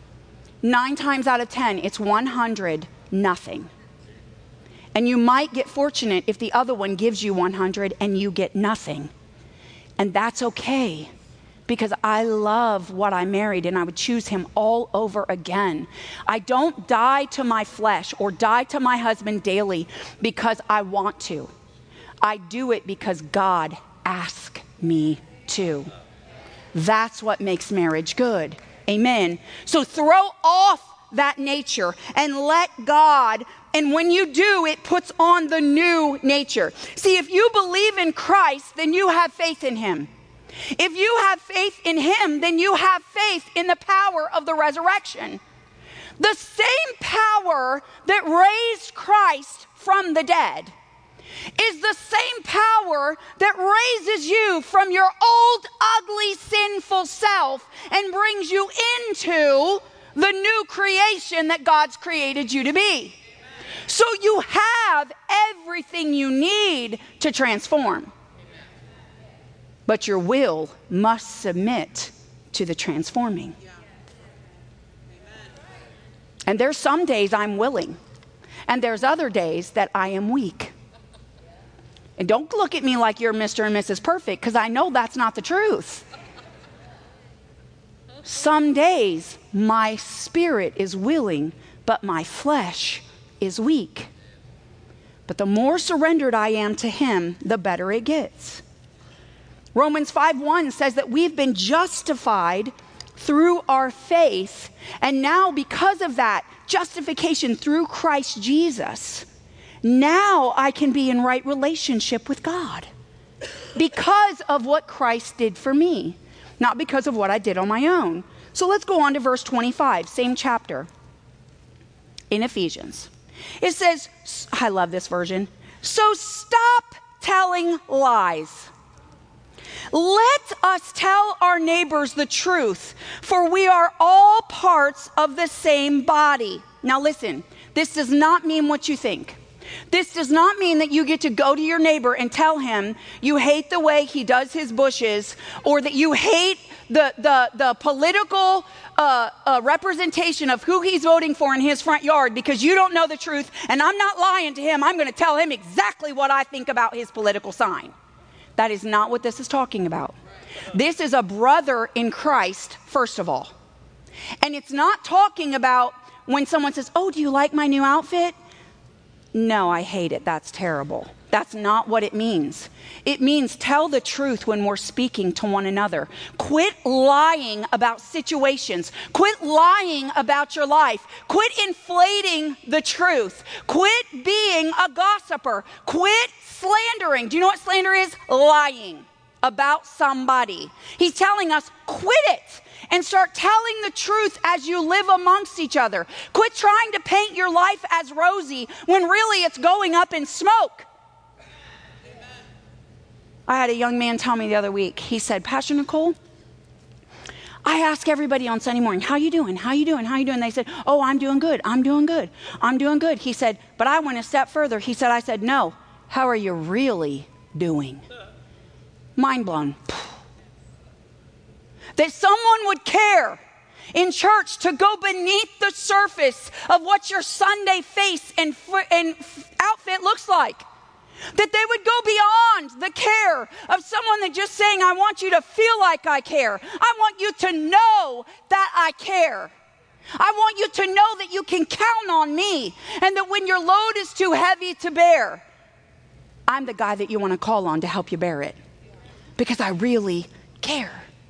9 times out of 10, it's 100, nothing. And you might get fortunate if the other one gives you 100 and you get nothing. And that's okay, because I love what I married and I would choose him all over again. I don't die to my flesh or die to my husband daily because I want to. I do it because God asked me to. That's what makes marriage good. Amen. So throw off that nature and let God, and when you do, it puts on the new nature. See, if you believe in Christ, then you have faith in him. If you have faith in him, then you have faith in the power of the resurrection. The same power that raised Christ from the dead is the same power that raises you from your old, ugly, sinful self and brings you into the new creation that God's created you to be. So you have everything you need to transform. But your will must submit to the transforming. And there's some days I'm willing, and there's other days that I am weak. And don't look at me like you're Mr. and Mrs. Perfect, because I know that's not the truth. Some days my spirit is willing, but my flesh is weak. But the more surrendered I am to him, the better it gets. Romans 5:1 says that we've been justified through our faith, and now because of that justification through Christ Jesus, now I can be in right relationship with God because of what Christ did for me, not because of what I did on my own. So let's go on to verse 25, same chapter. in Ephesians. It says, I love this version, so stop telling lies. Let us tell our neighbors the truth, for we are all parts of the same body. Now listen, this does not mean what you think. This does not mean that you get to go to your neighbor and tell him you hate the way he does his bushes, or that you hate the political representation of who he's voting for in his front yard because you don't know the truth, and I'm not lying to him. I'm going to tell him exactly what I think about his political sign. That is not what this is talking about. This is a brother in Christ, first of all. And it's not talking about when someone says, oh, do you like my new outfit? No, I hate it. That's terrible. That's not what it means. It means tell the truth when we're speaking to one another. Quit lying about situations. Quit lying about your life. Quit inflating the truth. Quit being a gossiper. Quit slandering. Do you know what slander is? Lying about somebody. He's telling us, quit it. And start telling the truth as you live amongst each other. Quit trying to paint your life as rosy when really it's going up in smoke. Amen. I had a young man tell me the other week, he said, Pastor Nicole, I ask everybody on Sunday morning, how you doing? How you doing? How you doing? They said, oh, I'm doing good. I'm doing good. I'm doing good. He said, but I went a step further. He said, I said, no, how are you really doing? Mind blown. That someone would care in church to go beneath the surface of what your Sunday face and outfit looks like. That they would go beyond the care of someone that just saying, I want you to feel like I care. I want you to know that I care. I want you to know that you can count on me, and that when your load is too heavy to bear, I'm the guy that you want to call on to help you bear it. Because I really care.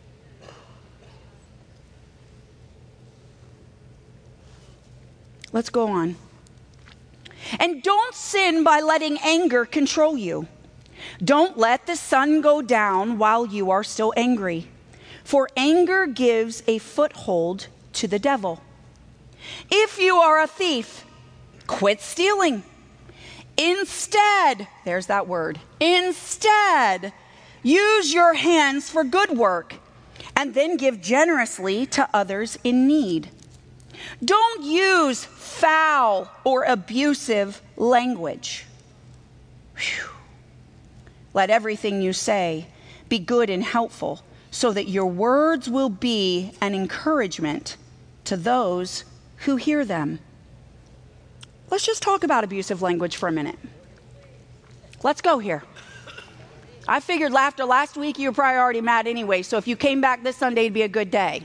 Let's go on. And don't sin by letting anger control you. Don't let the sun go down while you are still angry, for anger gives a foothold to the devil. If you are a thief, quit stealing. Instead, there's that word, instead, use your hands for good work, and then give generously to others in need. Don't use foul or abusive language. Whew. Let everything you say be good and helpful, so that your words will be an encouragement to those who hear them. Let's just talk about abusive language for a minute. Let's go here. I figured after last week you were probably already mad anyway, so if you came back this Sunday, it'd be a good day.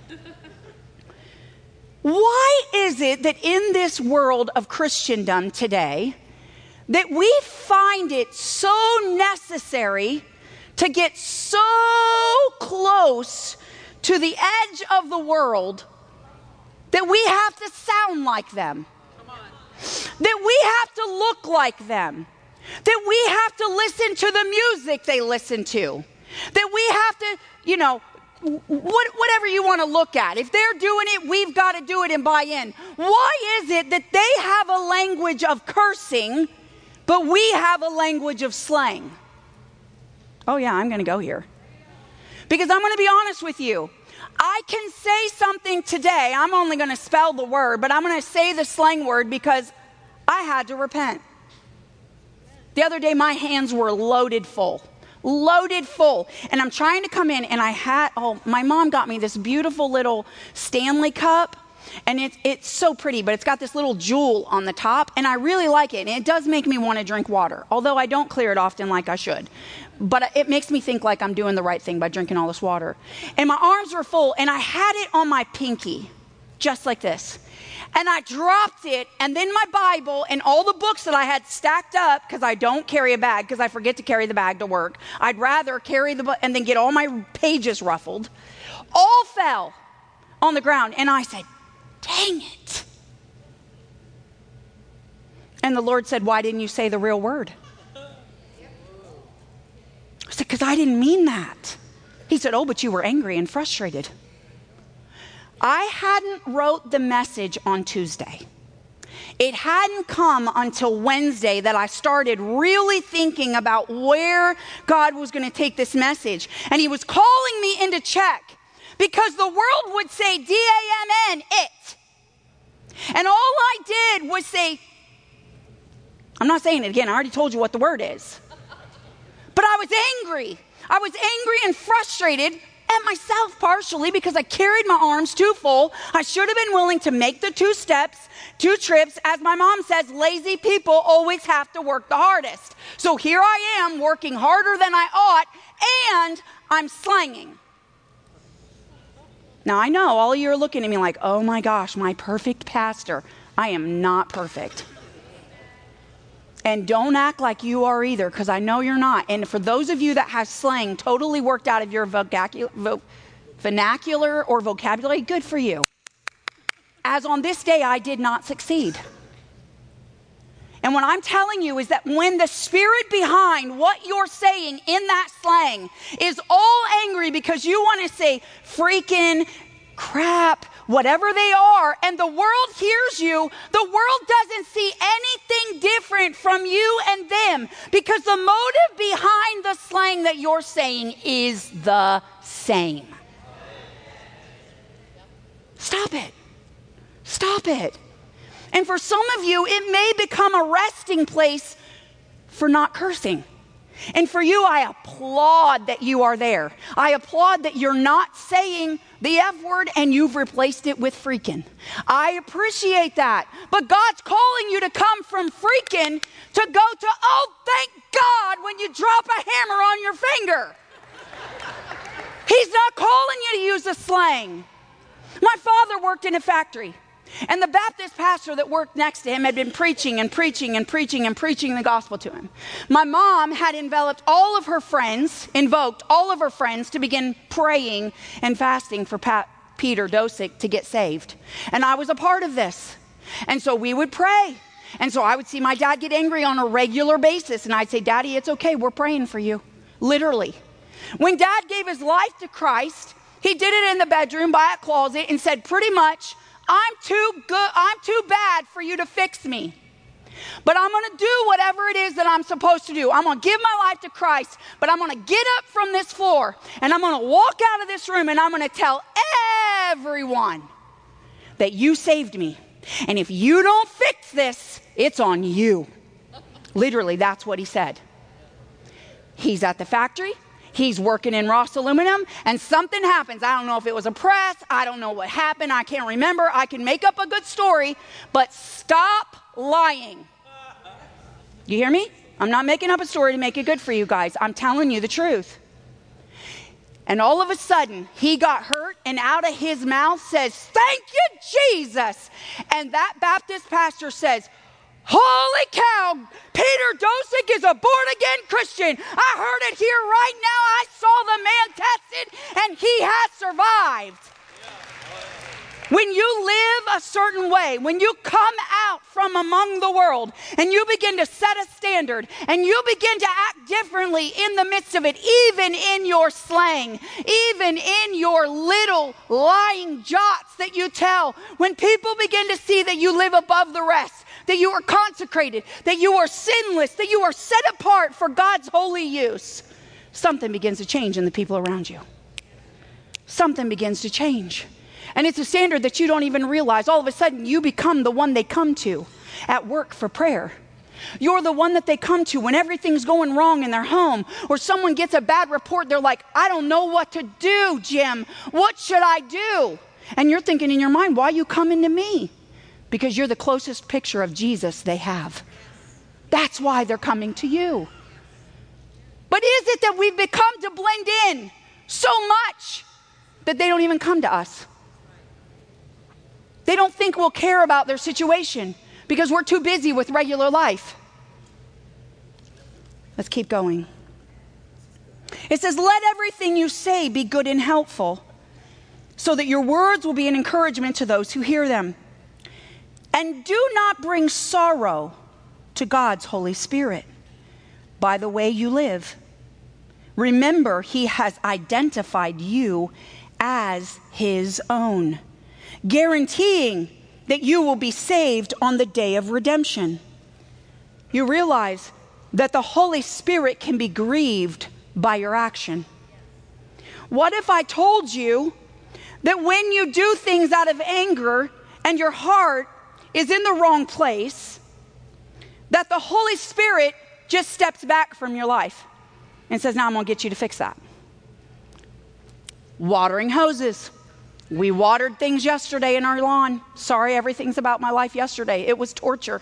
Why is it that in this world of Christendom today, that we find it so necessary to get so close to the edge of the world that we have to sound like them? That we have to look like them? That we have to listen to the music they listen to? That we have to, whatever you want to look at. If they're doing it, we've got to do it and buy in. Why is it that they have a language of cursing, but we have a language of slang? Oh yeah, I'm going to go here. Because I'm going to be honest with you. I can say something today. I'm only going to spell the word, but I'm going to say the slang word because I had to repent. The other day, my hands were loaded full. And I'm trying to come in, and my mom got me this beautiful little Stanley cup, and it's so pretty, but it's got this little jewel on the top, and I really like it, and it does make me want to drink water, although I don't clear it often like I should. But it makes me think like I'm doing the right thing by drinking all this water. And my arms were full, and I had it on my pinky, just like this. And I dropped it, and then my Bible and all the books that I had stacked up, because I don't carry a bag, because I forget to carry the bag to work. I'd rather carry the book and then get all my pages ruffled. All fell on the ground, and I said, dang it. And the Lord said, why didn't you say the real word? I said, because I didn't mean that. He said, oh, but you were angry and frustrated. I hadn't wrote the message on Tuesday. It hadn't come until Wednesday that I started really thinking about where God was going to take this message. And he was calling me into check because the world would say D-A-M-N, it. And all I did was say, I'm not saying it again. I already told you what the word is. But I was angry. I was angry and frustrated at myself partially because I carried my arms too full. I should have been willing to make the 2 steps, 2 trips. As my mom says, lazy people always have to work the hardest. So here I am working harder than I ought, and I'm slanging. Now I know all of you are looking at me like, oh my gosh, my perfect pastor. I am not perfect. And don't act like you are either, because I know you're not. And for those of you that have slang totally worked out of your vernacular or vocabulary, good for you. As on this day, I did not succeed. And what I'm telling you is that when the spirit behind what you're saying in that slang is all angry because you want to say freaking crap, whatever they are, and the world hears you, the world doesn't see anything different from you and them because the motive behind the slang that you're saying is the same. Stop it. Stop it. And for some of you, it may become a resting place for not cursing. And for you, I applaud that you are there. I applaud that you're not saying the F word and you've replaced it with freaking. I appreciate that. But God's calling you to come from freaking to go to, oh, thank God, when you drop a hammer on your finger. He's not calling you to use a slang. My father worked in a factory. And the Baptist pastor that worked next to him had been preaching the gospel to him. My mom had invoked all of her friends to begin praying and fasting for Peter Dosick to get saved. And I was a part of this. And so we would pray. And so I would see my dad get angry on a regular basis. And I'd say, Daddy, it's okay. We're praying for you. Literally. When Dad gave his life to Christ, he did it in the bedroom by a closet and said pretty much, I'm too bad for you to fix me. But I'm going to do whatever it is that I'm supposed to do. I'm going to give my life to Christ, but I'm going to get up from this floor and I'm going to walk out of this room and I'm going to tell everyone that you saved me. And if you don't fix this, it's on you. Literally, that's what he said. He's at the factory. He's working in Ross Aluminum, and something happens. I don't know if it was a press. I don't know what happened. I can't remember. I can make up a good story, but stop lying. You hear me? I'm not making up a story to make it good for you guys. I'm telling you the truth. And all of a sudden, he got hurt, and out of his mouth says, thank you, Jesus. And that Baptist pastor says, holy cow, Peter Dosick is a born-again Christian. I heard it here right now. I saw the man tested, and he has survived. When you live a certain way, when you come out from among the world, and you begin to set a standard, and you begin to act differently in the midst of it, even in your slang, even in your little lying jots that you tell, when people begin to see that you live above the rest, that you are consecrated, that you are sinless, that you are set apart for God's holy use, something begins to change in the people around you. Something begins to change. And it's a standard that you don't even realize. All of a sudden, you become the one they come to at work for prayer. You're the one that they come to when everything's going wrong in their home, or someone gets a bad report. They're like, I don't know what to do, Jim. What should I do? And you're thinking in your mind, why are you coming to me? Because you're the closest picture of Jesus they have. That's why they're coming to you. But is it that we've become to blend in so much that they don't even come to us? They don't think we'll care about their situation because we're too busy with regular life. Let's keep going. It says, let everything you say be good and helpful, so that your words will be an encouragement to those who hear them. And do not bring sorrow to God's Holy Spirit by the way you live. Remember, He has identified you as His own, guaranteeing that you will be saved on the day of redemption. You realize that the Holy Spirit can be grieved by your action. What if I told you that when you do things out of anger and your heart is in the wrong place, that the Holy Spirit just steps back from your life and says, now I'm going to get you to fix that? Watering hoses. We watered things yesterday in our lawn. Sorry, everything's about my life yesterday. It was torture.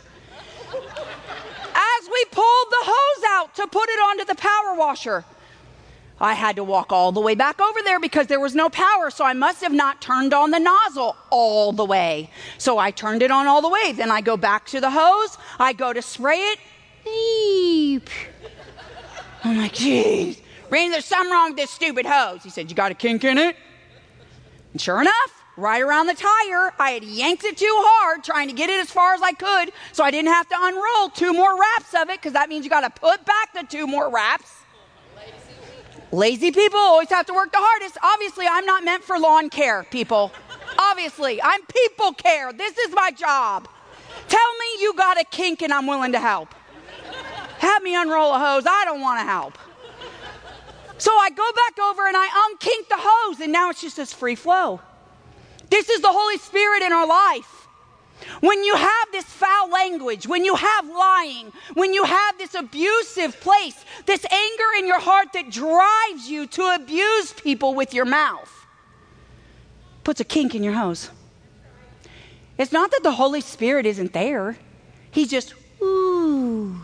As we pulled the hose out to put it onto the power washer, I had to walk all the way back over there because there was no power, so I must have not turned on the nozzle all the way. So I turned it on all the way. Then I go back to the hose. I go to spray it. Beep. I'm like, geez, Randy, there's something wrong with this stupid hose. He said, you got a kink in it? And sure enough, right around the tire, I had yanked it too hard, trying to get it as far as I could, so I didn't have to unroll 2 more wraps of it, because that means you got to put back the 2 more wraps. Lazy people always have to work the hardest. Obviously, I'm not meant for lawn care, people. Obviously, I'm people care. This is my job. Tell me you got a kink and I'm willing to help. Have me unroll a hose. I don't want to help. So I go back over and I unkink the hose, and now it's just this free flow. This is the Holy Spirit in our life. When you have this foul language, when you have lying, when you have this abusive place, this anger in your heart that drives you to abuse people with your mouth, puts a kink in your hose. It's not that the Holy Spirit isn't there. He's just, ooh.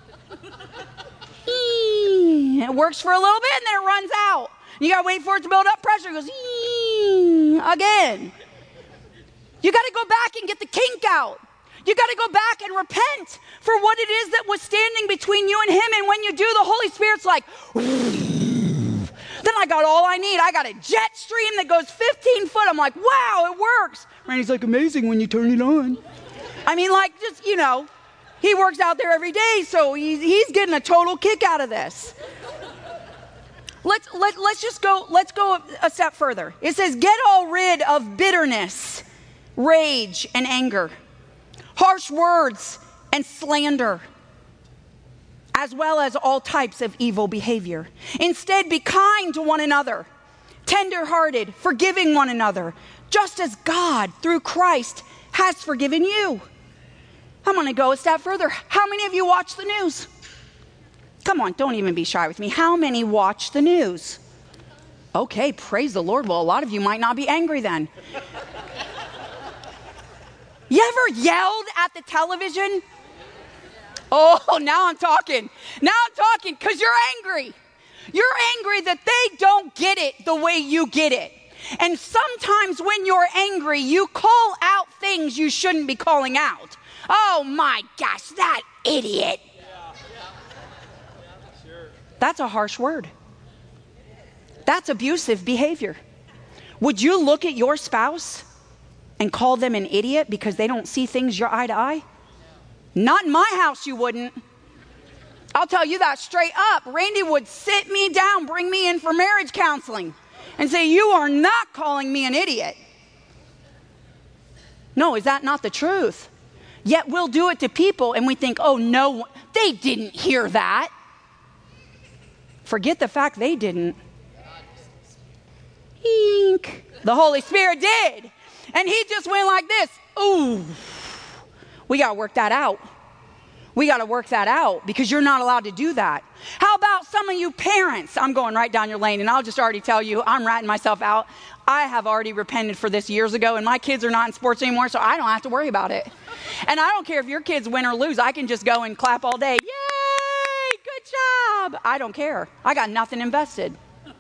It works for a little bit and then it runs out. You got to wait for it to build up pressure. It goes, again. You got to go back and get the kink out. You got to go back and repent for what it is that was standing between you and him. And when you do, the Holy Spirit's like, then I got all I need. I got a jet stream that goes 15 foot. I'm like, wow, it works. Randy's like, amazing when you turn it on. I mean, like, just, you know, he works out there every day, so he's getting a total kick out of this. Let's go a step further. It says, get all rid of bitterness, rage, and anger, harsh words and slander, as well as all types of evil behavior. Instead, be kind to one another, tender-hearted, forgiving one another, just as God, through Christ, has forgiven you. I'm going to go a step further. How many of you watch the news? Come on, don't even be shy with me. How many watch the news? Okay, praise the Lord. Well, a lot of you might not be angry then. You ever yelled at the television? Oh, now I'm talking. Now I'm talking because you're angry. You're angry that they don't get it the way you get it. And sometimes when you're angry, you call out things you shouldn't be calling out. Oh my gosh, that idiot. That's a harsh word. That's abusive behavior. Would you look at your spouse and call them an idiot because they don't see things your eye to eye? Not in my house, you wouldn't. I'll tell you that straight up. Randy would sit me down, bring me in for marriage counseling, and say, you are not calling me an idiot. No, is that not the truth? Yet we'll do it to people and we think, oh no, they didn't hear that. Forget the fact they didn't. Eek. The Holy Spirit did. And he just went like this. Ooh, we got to work that out. We got to work that out because you're not allowed to do that. How about some of you parents? I'm going right down your lane, and I'll just already tell you, I'm ratting myself out. I have already repented for this years ago, and my kids are not in sports anymore, so I don't have to worry about it. And I don't care if your kids win or lose. I can just go and clap all day. Yay, good job. I don't care. I got nothing invested.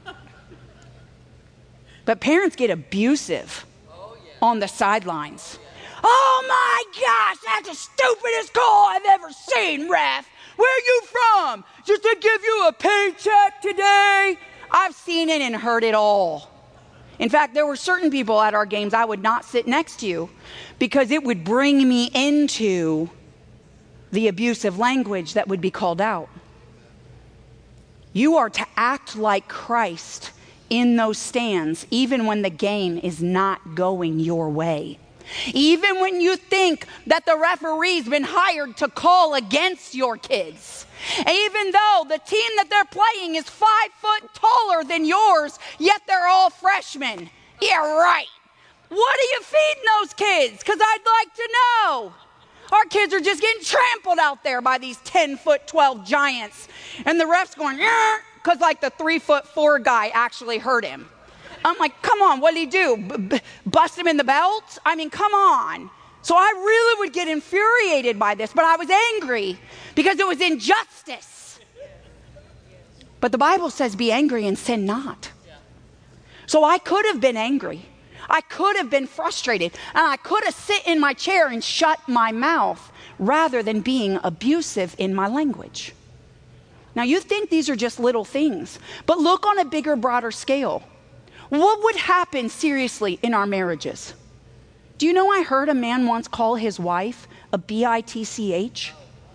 But parents get abusive on the sidelines. Oh my gosh, that's the stupidest call I've ever seen, ref. Where you from? Just to give you a paycheck today? I've seen it and heard it all. In fact, there were certain people at our games I would not sit next to because it would bring me into the abusive language that would be called out. You are to act like Christ in those stands, even when the game is not going your way. Even when you think that the referee's been hired to call against your kids. Even though the team that they're playing is 5 foot taller than yours, yet they're all freshmen. Yeah, right. What are you feeding those kids? Because I'd like to know. Our kids are just getting trampled out there by these 10 foot 12 giants. And the ref's going, because like the 3'4" guy actually hurt him. I'm like, come on, what did he do? Bust him in the belt? I mean, come on. So I really would get infuriated by this, but I was angry because it was injustice. But the Bible says be angry and sin not. So I could have been angry. I could have been frustrated. And I could have sit in my chair and shut my mouth rather than being abusive in my language. Now you think these are just little things, but look on a bigger, broader scale. What would happen seriously in our marriages? Do you know I heard a man once call his wife a bitch?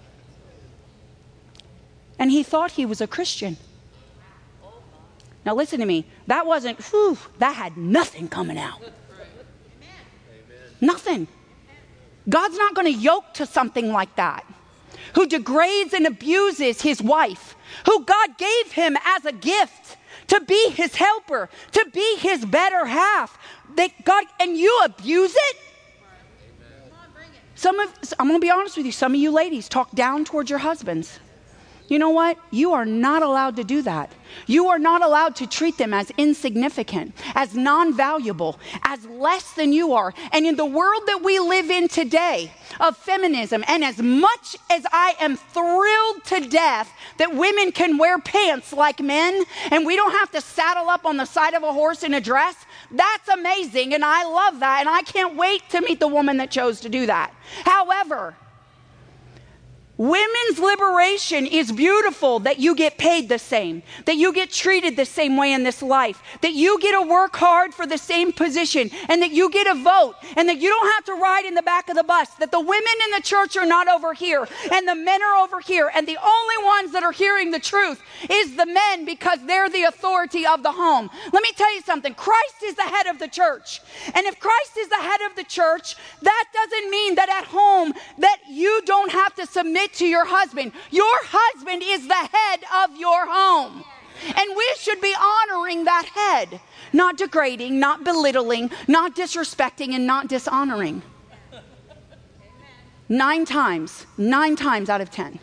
And he thought he was a Christian. Now listen to me. That wasn't, that had nothing coming out. Nothing. God's not going to yoke to something like that. Who degrades and abuses his wife, who God gave him as a gift to be his helper, to be his better half. And you abuse it? I'm going to be honest with you. Some of you ladies talk down towards your husbands. You know what? You are not allowed to do that. You are not allowed to treat them as insignificant, as non-valuable, as less than you are. And in the world that we live in today of feminism, and as much as I am thrilled to death that women can wear pants like men, and we don't have to saddle up on the side of a horse in a dress, that's amazing, and I love that, and I can't wait to meet the woman that chose to do that. However, women's liberation is beautiful, that you get paid the same, that you get treated the same way in this life, that you get to work hard for the same position, and that you get a vote, and that you don't have to ride in the back of the bus, that the women in the church are not over here, and the men are over here, and the only ones that are hearing the truth is the men because they're the authority of the home. Let me tell you something. Christ is the head of the church. And if Christ is the head of the church, that doesn't mean that at home that you don't have to submit to your husband. Your husband is the head of your home. And we should be honoring that head, not degrading, not belittling, not disrespecting, and not dishonoring. 9 times out of 10,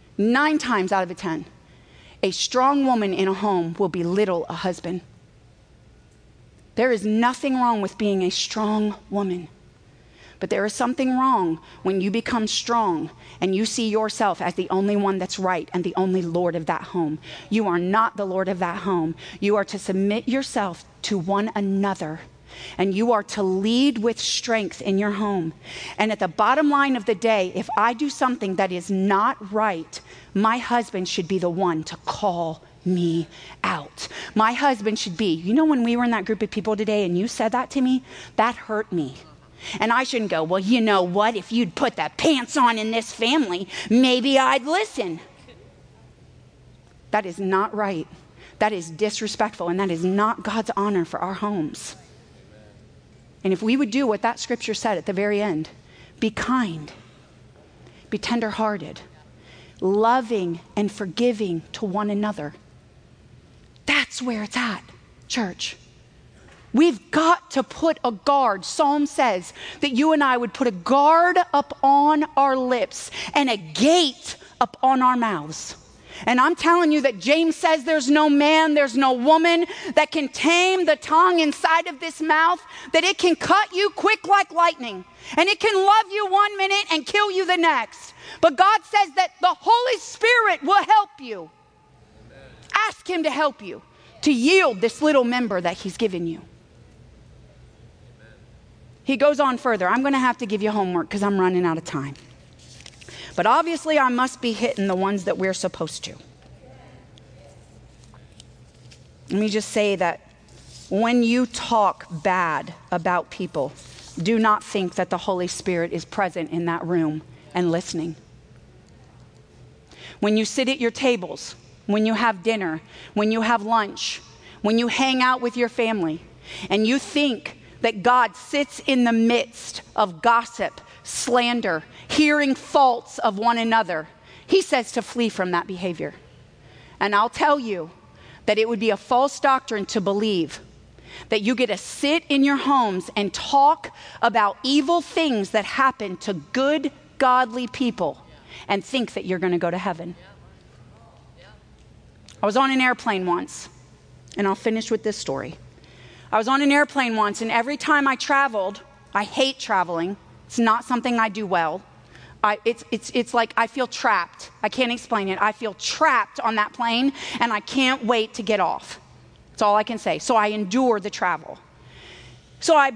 a strong woman in a home will belittle a husband. There is nothing wrong with being a strong woman. But there is something wrong when you become strong and you see yourself as the only one that's right and the only Lord of that home. You are not the Lord of that home. You are to submit yourself to one another, and you are to lead with strength in your home. And at the bottom line of the day, if I do something that is not right, my husband should be the one to call me out. My husband should be, when we were in that group of people today and you said that to me, that hurt me. And I shouldn't go, well, you know what? If you'd put the pants on in this family, maybe I'd listen. That is not right. That is disrespectful, and that is not God's honor for our homes. And if we would do what that scripture said at the very end, be kind, be tenderhearted, loving and forgiving to one another. That's where it's at, church. We've got to put a guard. Psalm says that you and I would put a guard up on our lips and a gate up on our mouths. And I'm telling you that James says there's no man, there's no woman that can tame the tongue inside of this mouth, that it can cut you quick like lightning. And it can love you 1 minute and kill you the next. But God says that the Holy Spirit will help you. Amen. Ask him to help you to yield this little member that he's given you. He goes on further. I'm going to have to give you homework because I'm running out of time. But obviously I must be hitting the ones that we're supposed to. Let me just say that when you talk bad about people, do not think that the Holy Spirit is present in that room and listening. When you sit at your tables, when you have dinner, when you have lunch, when you hang out with your family, and you think that God sits in the midst of gossip, slander, hearing faults of one another, he says to flee from that behavior. And I'll tell you that it would be a false doctrine to believe that you get to sit in your homes and talk about evil things that happen to good, godly people and think that you're going to go to heaven. I was on an airplane once, and I'll finish with this story. I was on an airplane once, and every time I traveled, I hate traveling. It's not something I do well. It's like I feel trapped. I can't explain it. I feel trapped on that plane, and I can't wait to get off. That's all I can say. So I endure the travel. So I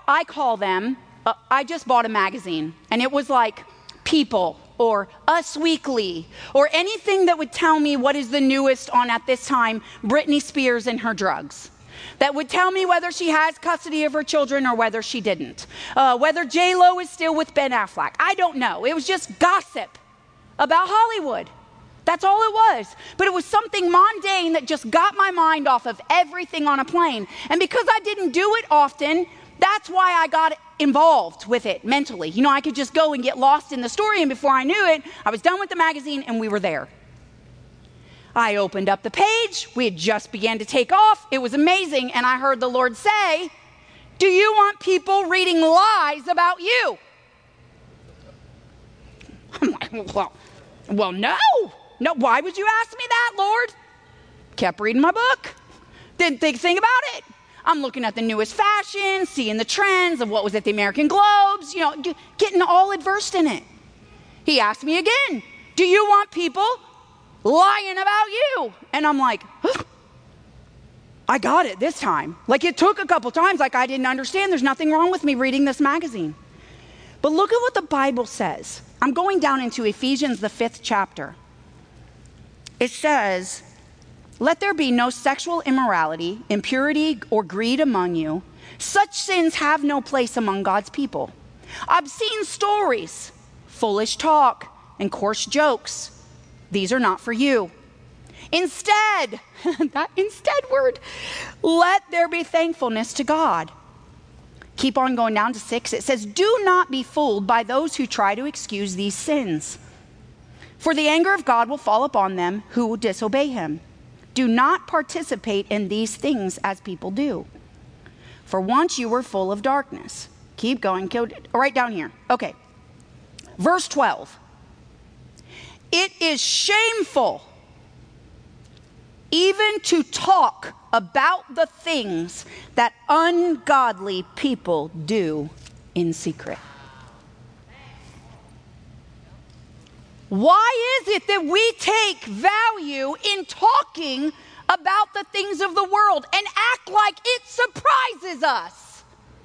just bought a magazine, and it was like People or Us Weekly or anything that would tell me what is the newest on, at this time, Britney Spears and her drugs. That would tell me whether she has custody of her children or whether she didn't. Whether J-Lo is still with Ben Affleck. I don't know. It was just gossip about Hollywood. That's all it was. But it was something mundane that just got my mind off of everything on a plane. And because I didn't do it often, that's why I got involved with it mentally. You know, I could just go and get lost in the story, and before I knew it, I was done with the magazine and we were there. I opened up the page. We had just began to take off. It was amazing. And I heard the Lord say, do you want people reading lies about you? I'm like, well, no. No, why would you ask me that, Lord? Kept reading my book. Didn't think about it. I'm looking at the newest fashion, seeing the trends of what was at the American Globes, you know, getting all adversed in it. He asked me again, do you want people lying about you? And I'm like, huh, I got it this time. Like, it took a couple times, like I didn't understand. There's nothing wrong with me reading this magazine. But look at what the Bible says. I'm going down into Ephesians, the 5th chapter. It says, let there be no sexual immorality, impurity, or greed among you. Such sins have no place among God's people. Obscene stories, foolish talk, and coarse jokes, these are not for you. Instead, that instead word, let there be thankfulness to God. Keep on going down to 6. It says, do not be fooled by those who try to excuse these sins. For the anger of God will fall upon them who disobey him. Do not participate in these things as people do. For once you were full of darkness. Keep going, right down here. Okay. Verse 12. It is shameful even to talk about the things that ungodly people do in secret. Why is it that we take value in talking about the things of the world and act like it surprises us?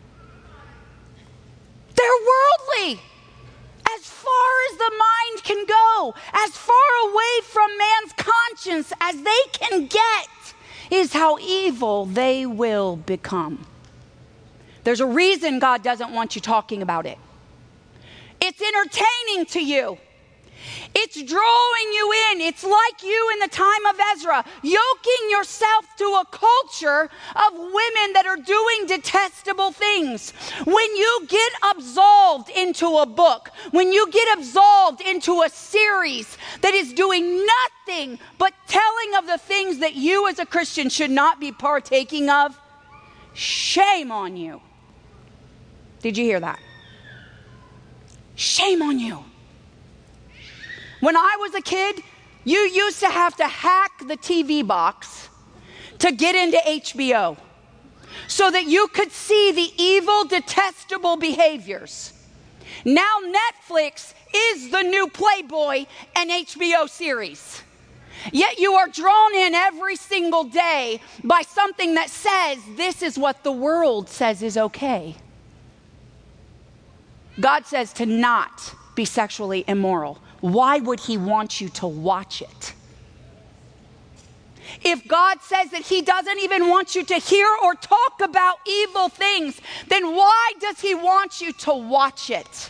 They're worldly. As far as the mind can go, as far away from man's conscience as they can get, is how evil they will become. There's a reason God doesn't want you talking about it. It's entertaining to you. It's drawing you in. It's like you in the time of Ezra, yoking yourself to a culture of women that are doing detestable things. When you get absolved into a book, when you get absolved into a series that is doing nothing but telling of the things that you as a Christian should not be partaking of, shame on you. Did you hear that? Shame on you. When I was a kid, you used to have to hack the TV box to get into HBO so that you could see the evil, detestable behaviors. Now Netflix is the new Playboy and HBO series. Yet you are drawn in every single day by something that says this is what the world says is okay. God says to not be sexually immoral. Why would he want you to watch it? If God says that he doesn't even want you to hear or talk about evil things, then why does he want you to watch it?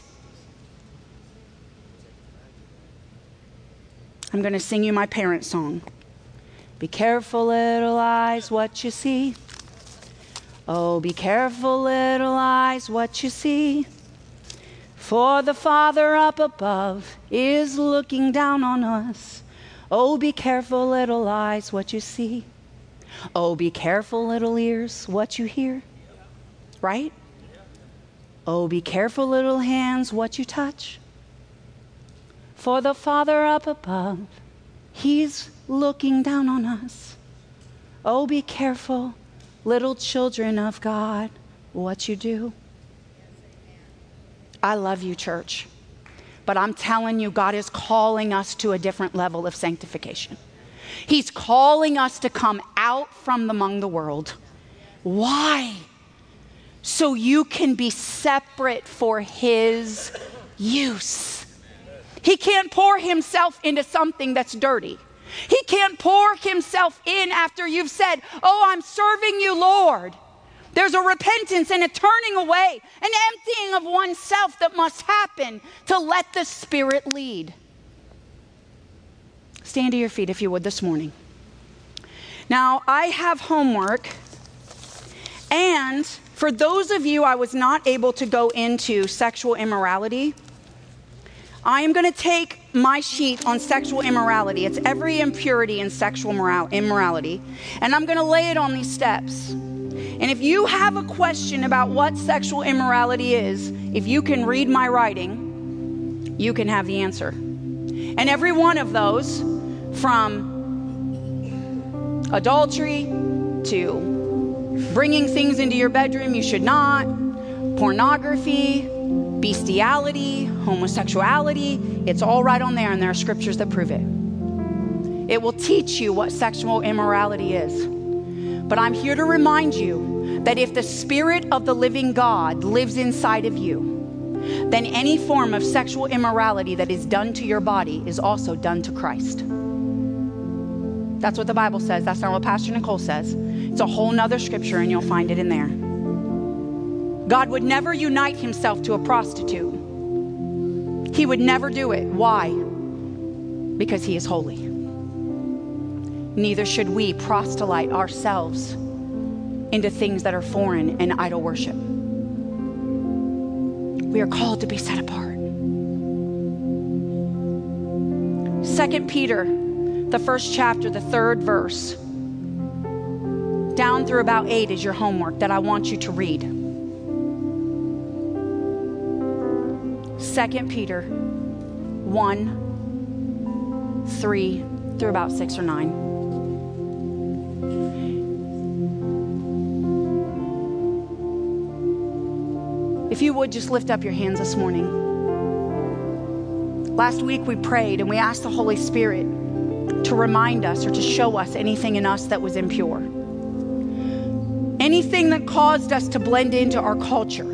I'm going to sing you my parents' song. Be careful, little eyes, what you see. Oh, be careful, little eyes, what you see. For the Father up above is looking down on us. Oh, be careful, little eyes, what you see. Oh, be careful, little ears, what you hear. Right? Oh, be careful, little hands, what you touch. For the Father up above, He's looking down on us. Oh, be careful, little children of God, what you do. I love you, church. But I'm telling you, God is calling us to a different level of sanctification. He's calling us to come out from among the world. Why? So you can be separate for His use. He can't pour Himself into something that's dirty. He can't pour Himself in after you've said, oh, I'm serving you, Lord. There's a repentance and a turning away, an emptying of oneself that must happen to let the Spirit lead. Stand to your feet if you would this morning. Now, I have homework, and for those of you I was not able to go into sexual immorality, I am going to take my sheet on sexual immorality. It's every impurity in sexual immorality, and I'm going to lay it on these steps. And if you have a question about what sexual immorality is, if you can read my writing, you can have the answer. And every one of those, from adultery to bringing things into your bedroom you should not, pornography, bestiality, homosexuality, it's all right on there, and there are scriptures that prove it. It will teach you what sexual immorality is. But I'm here to remind you that if the Spirit of the living God lives inside of you, then any form of sexual immorality that is done to your body is also done to Christ. That's what the Bible says. That's not what Pastor Nicole says. It's a whole nother scripture, and you'll find it in there. God would never unite Himself to a prostitute. He would never do it. Why? Because He is holy. Neither should we proselyte ourselves into things that are foreign and idol worship. We are called to be set apart. 2 Peter, the first chapter, the 3rd verse, down through about 8 is your homework that I want you to read. 2 Peter 1, 3 through about 6 or 9. If you would just lift up your hands this morning. Last week we prayed and we asked the Holy Spirit to remind us or to show us anything in us that was impure. Anything that caused us to blend into our culture.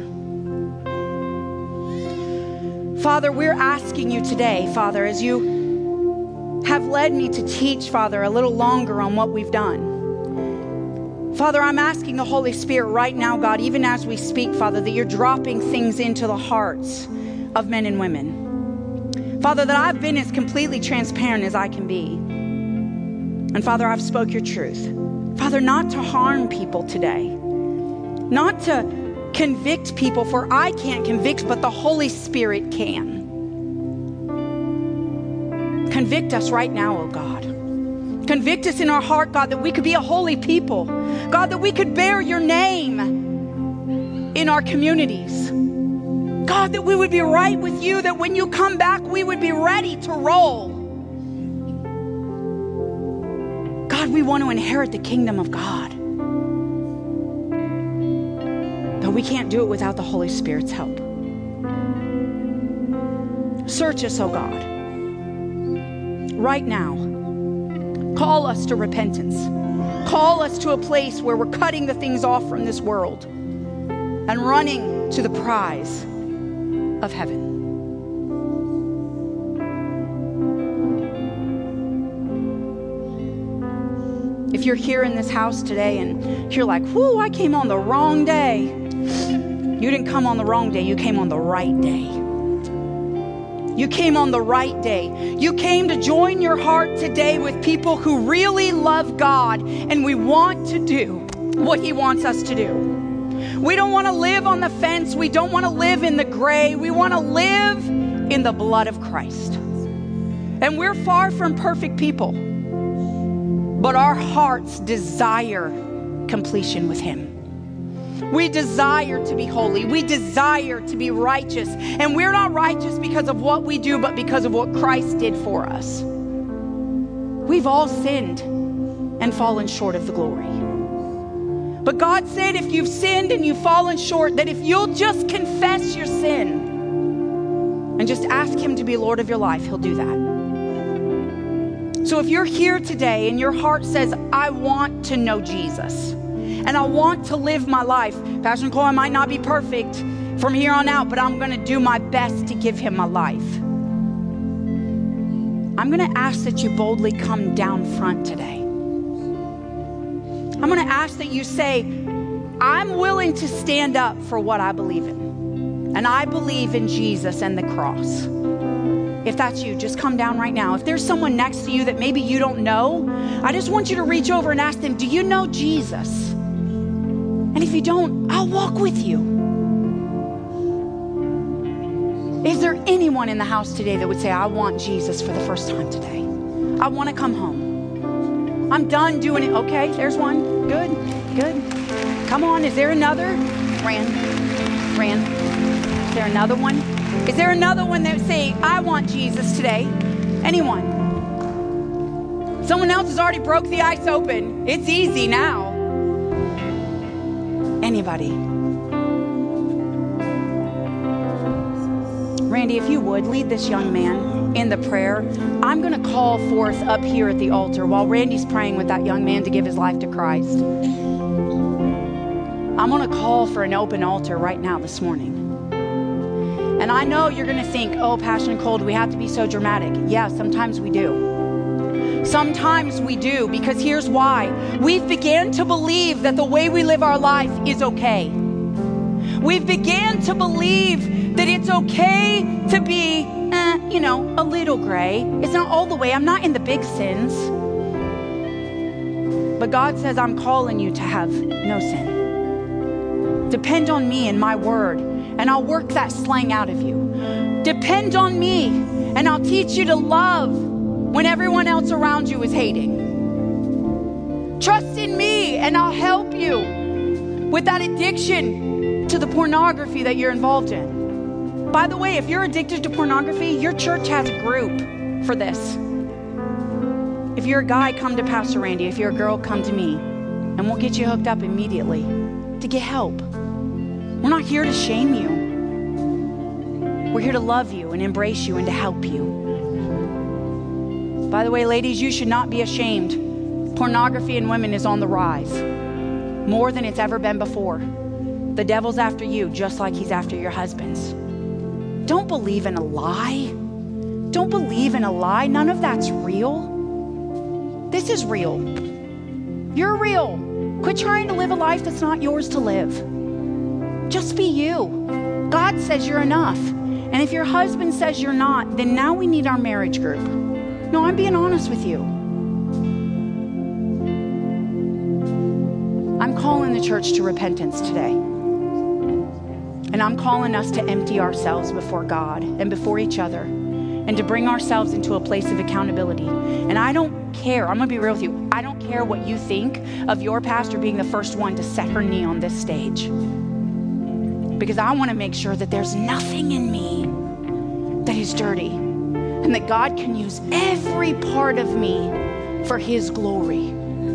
Father, we're asking you today, Father, as you have led me to teach, Father, a little longer on what we've done. Father, I'm asking the Holy Spirit right now, God, even as we speak, Father, that you're dropping things into the hearts of men and women. Father, that I've been as completely transparent as I can be. And Father, I've spoke your truth. Father, not to harm people today. Not to convict people, for I can't convict, but the Holy Spirit can. Convict us right now, oh God. Convict us in our heart, God, that we could be a holy people. God, that we could bear your name in our communities. God, that we would be right with you, that when you come back, we would be ready to roll. God, we want to inherit the kingdom of God. But we can't do it without the Holy Spirit's help. Search us, oh God, right now. Call us to repentance. Call us to a place where we're cutting the things off from this world and running to the prize of heaven. If you're here in this house today and you're like, whoo, I came on the wrong day. You didn't come on the wrong day. You came on the right day. You came on the right day. You came to join your heart today with people who really love God, and we want to do what he wants us to do. We don't want to live on the fence. We don't want to live in the gray. We want to live in the blood of Christ. And we're far from perfect people, but our hearts desire completion with him. We desire to be holy. We desire to be righteous. And we're not righteous because of what we do, but because of what Christ did for us. We've all sinned and fallen short of the glory. But God said if you've sinned and you've fallen short, that if you'll just confess your sin and just ask him to be Lord of your life, he'll do that. So if you're here today and your heart says, I want to know Jesus, and I want to live my life. Pastor Nicole, I might not be perfect from here on out, but I'm going to do my best to give him my life. I'm going to ask that you boldly come down front today. I'm going to ask that you say, I'm willing to stand up for what I believe in. And I believe in Jesus and the cross. If that's you, just come down right now. If there's someone next to you that maybe you don't know, I just want you to reach over and ask them, do you know Jesus? And if you don't, I'll walk with you. Is there anyone in the house today that would say, I want Jesus for the first time today? I want to come home. I'm done doing it. Okay, there's one. Good, good. Come on, is there another? Ran. Is there another one? Is there another one that would say, I want Jesus today? Anyone? Someone else has already broke the ice open. It's easy now. Anybody? Randy, if you would, lead this young man in the prayer. I'm going to call forth up here at the altar while Randy's praying with that young man to give his life to Christ. I'm going to call for an open altar right now this morning. And I know you're going to think, oh, Pastor Nicole, do we have to be so dramatic? Yeah, sometimes we do. Sometimes we do, because here's why. We've began to believe that the way we live our life is okay. We've began to believe that it's okay to be, a little gray. It's not all the way. I'm not in the big sins. But God says, I'm calling you to have no sin. Depend on me and my word, and I'll work that slang out of you. Depend on me, and I'll teach you to love when everyone else around you is hating. Trust in me, and I'll help you with that addiction to the pornography that you're involved in. By the way, if you're addicted to pornography, your church has a group for this. If you're a guy, come to Pastor Randy. If you're a girl, come to me, and we'll get you hooked up immediately to get help. We're not here to shame you. We're here to love you and embrace you and to help you. By the way, ladies, you should not be ashamed. Pornography in women is on the rise, more than it's ever been before. The devil's after you just like he's after your husbands. Don't believe in a lie. Don't believe in a lie. None of that's real. This is real. You're real. Quit trying to live a life that's not yours to live. Just be you. God says you're enough. And if your husband says you're not, then now we need our marriage group. No, I'm being honest with you. I'm calling the church to repentance today. And I'm calling us to empty ourselves before God and before each other and to bring ourselves into a place of accountability. And I don't care. I'm going to be real with you. I don't care what you think of your pastor being the first one to set her knee on this stage. Because I want to make sure that there's nothing in me that is dirty and that God can use every part of me for his glory.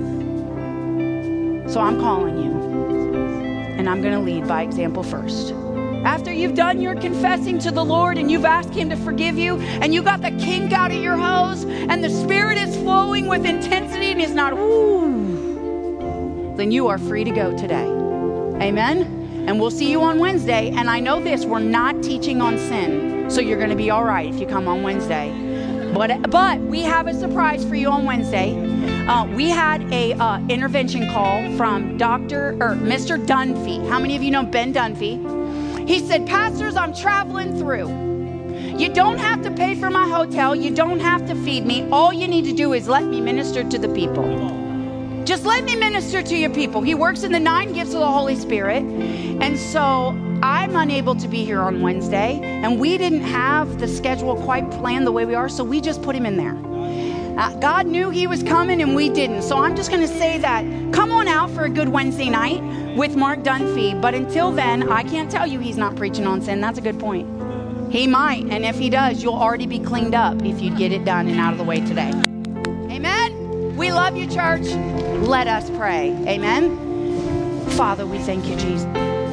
So I'm calling you, and I'm going to lead by example first. After you've done your confessing to the Lord and you've asked him to forgive you and you got the kink out of your hose and the Spirit is flowing with intensity and it's not, ooh, then you are free to go today. Amen? And we'll see you on Wednesday. And I know this, we're not teaching on sin. So you're going to be all right if you come on Wednesday. But we have a surprise for you on Wednesday. We had a intervention call from Mr. Dunphy. How many of you know Ben Dunphy? He said, pastors, I'm traveling through. You don't have to pay for my hotel. You don't have to feed me. All you need to do is let me minister to the people. Just let me minister to your people. He works in the 9 gifts of the Holy Spirit. And so I'm unable to be here on Wednesday. And we didn't have the schedule quite planned the way we are, so we just put him in there. God knew he was coming and we didn't. So I'm just going to say that come on out for a good Wednesday night with Mark Dunphy. But until then, I can't tell you he's not preaching on sin. That's a good point. He might. And if he does, you'll already be cleaned up if you get it done and out of the way today. Amen. We love you, church. Let us pray. Amen. Father, we thank you, Jesus.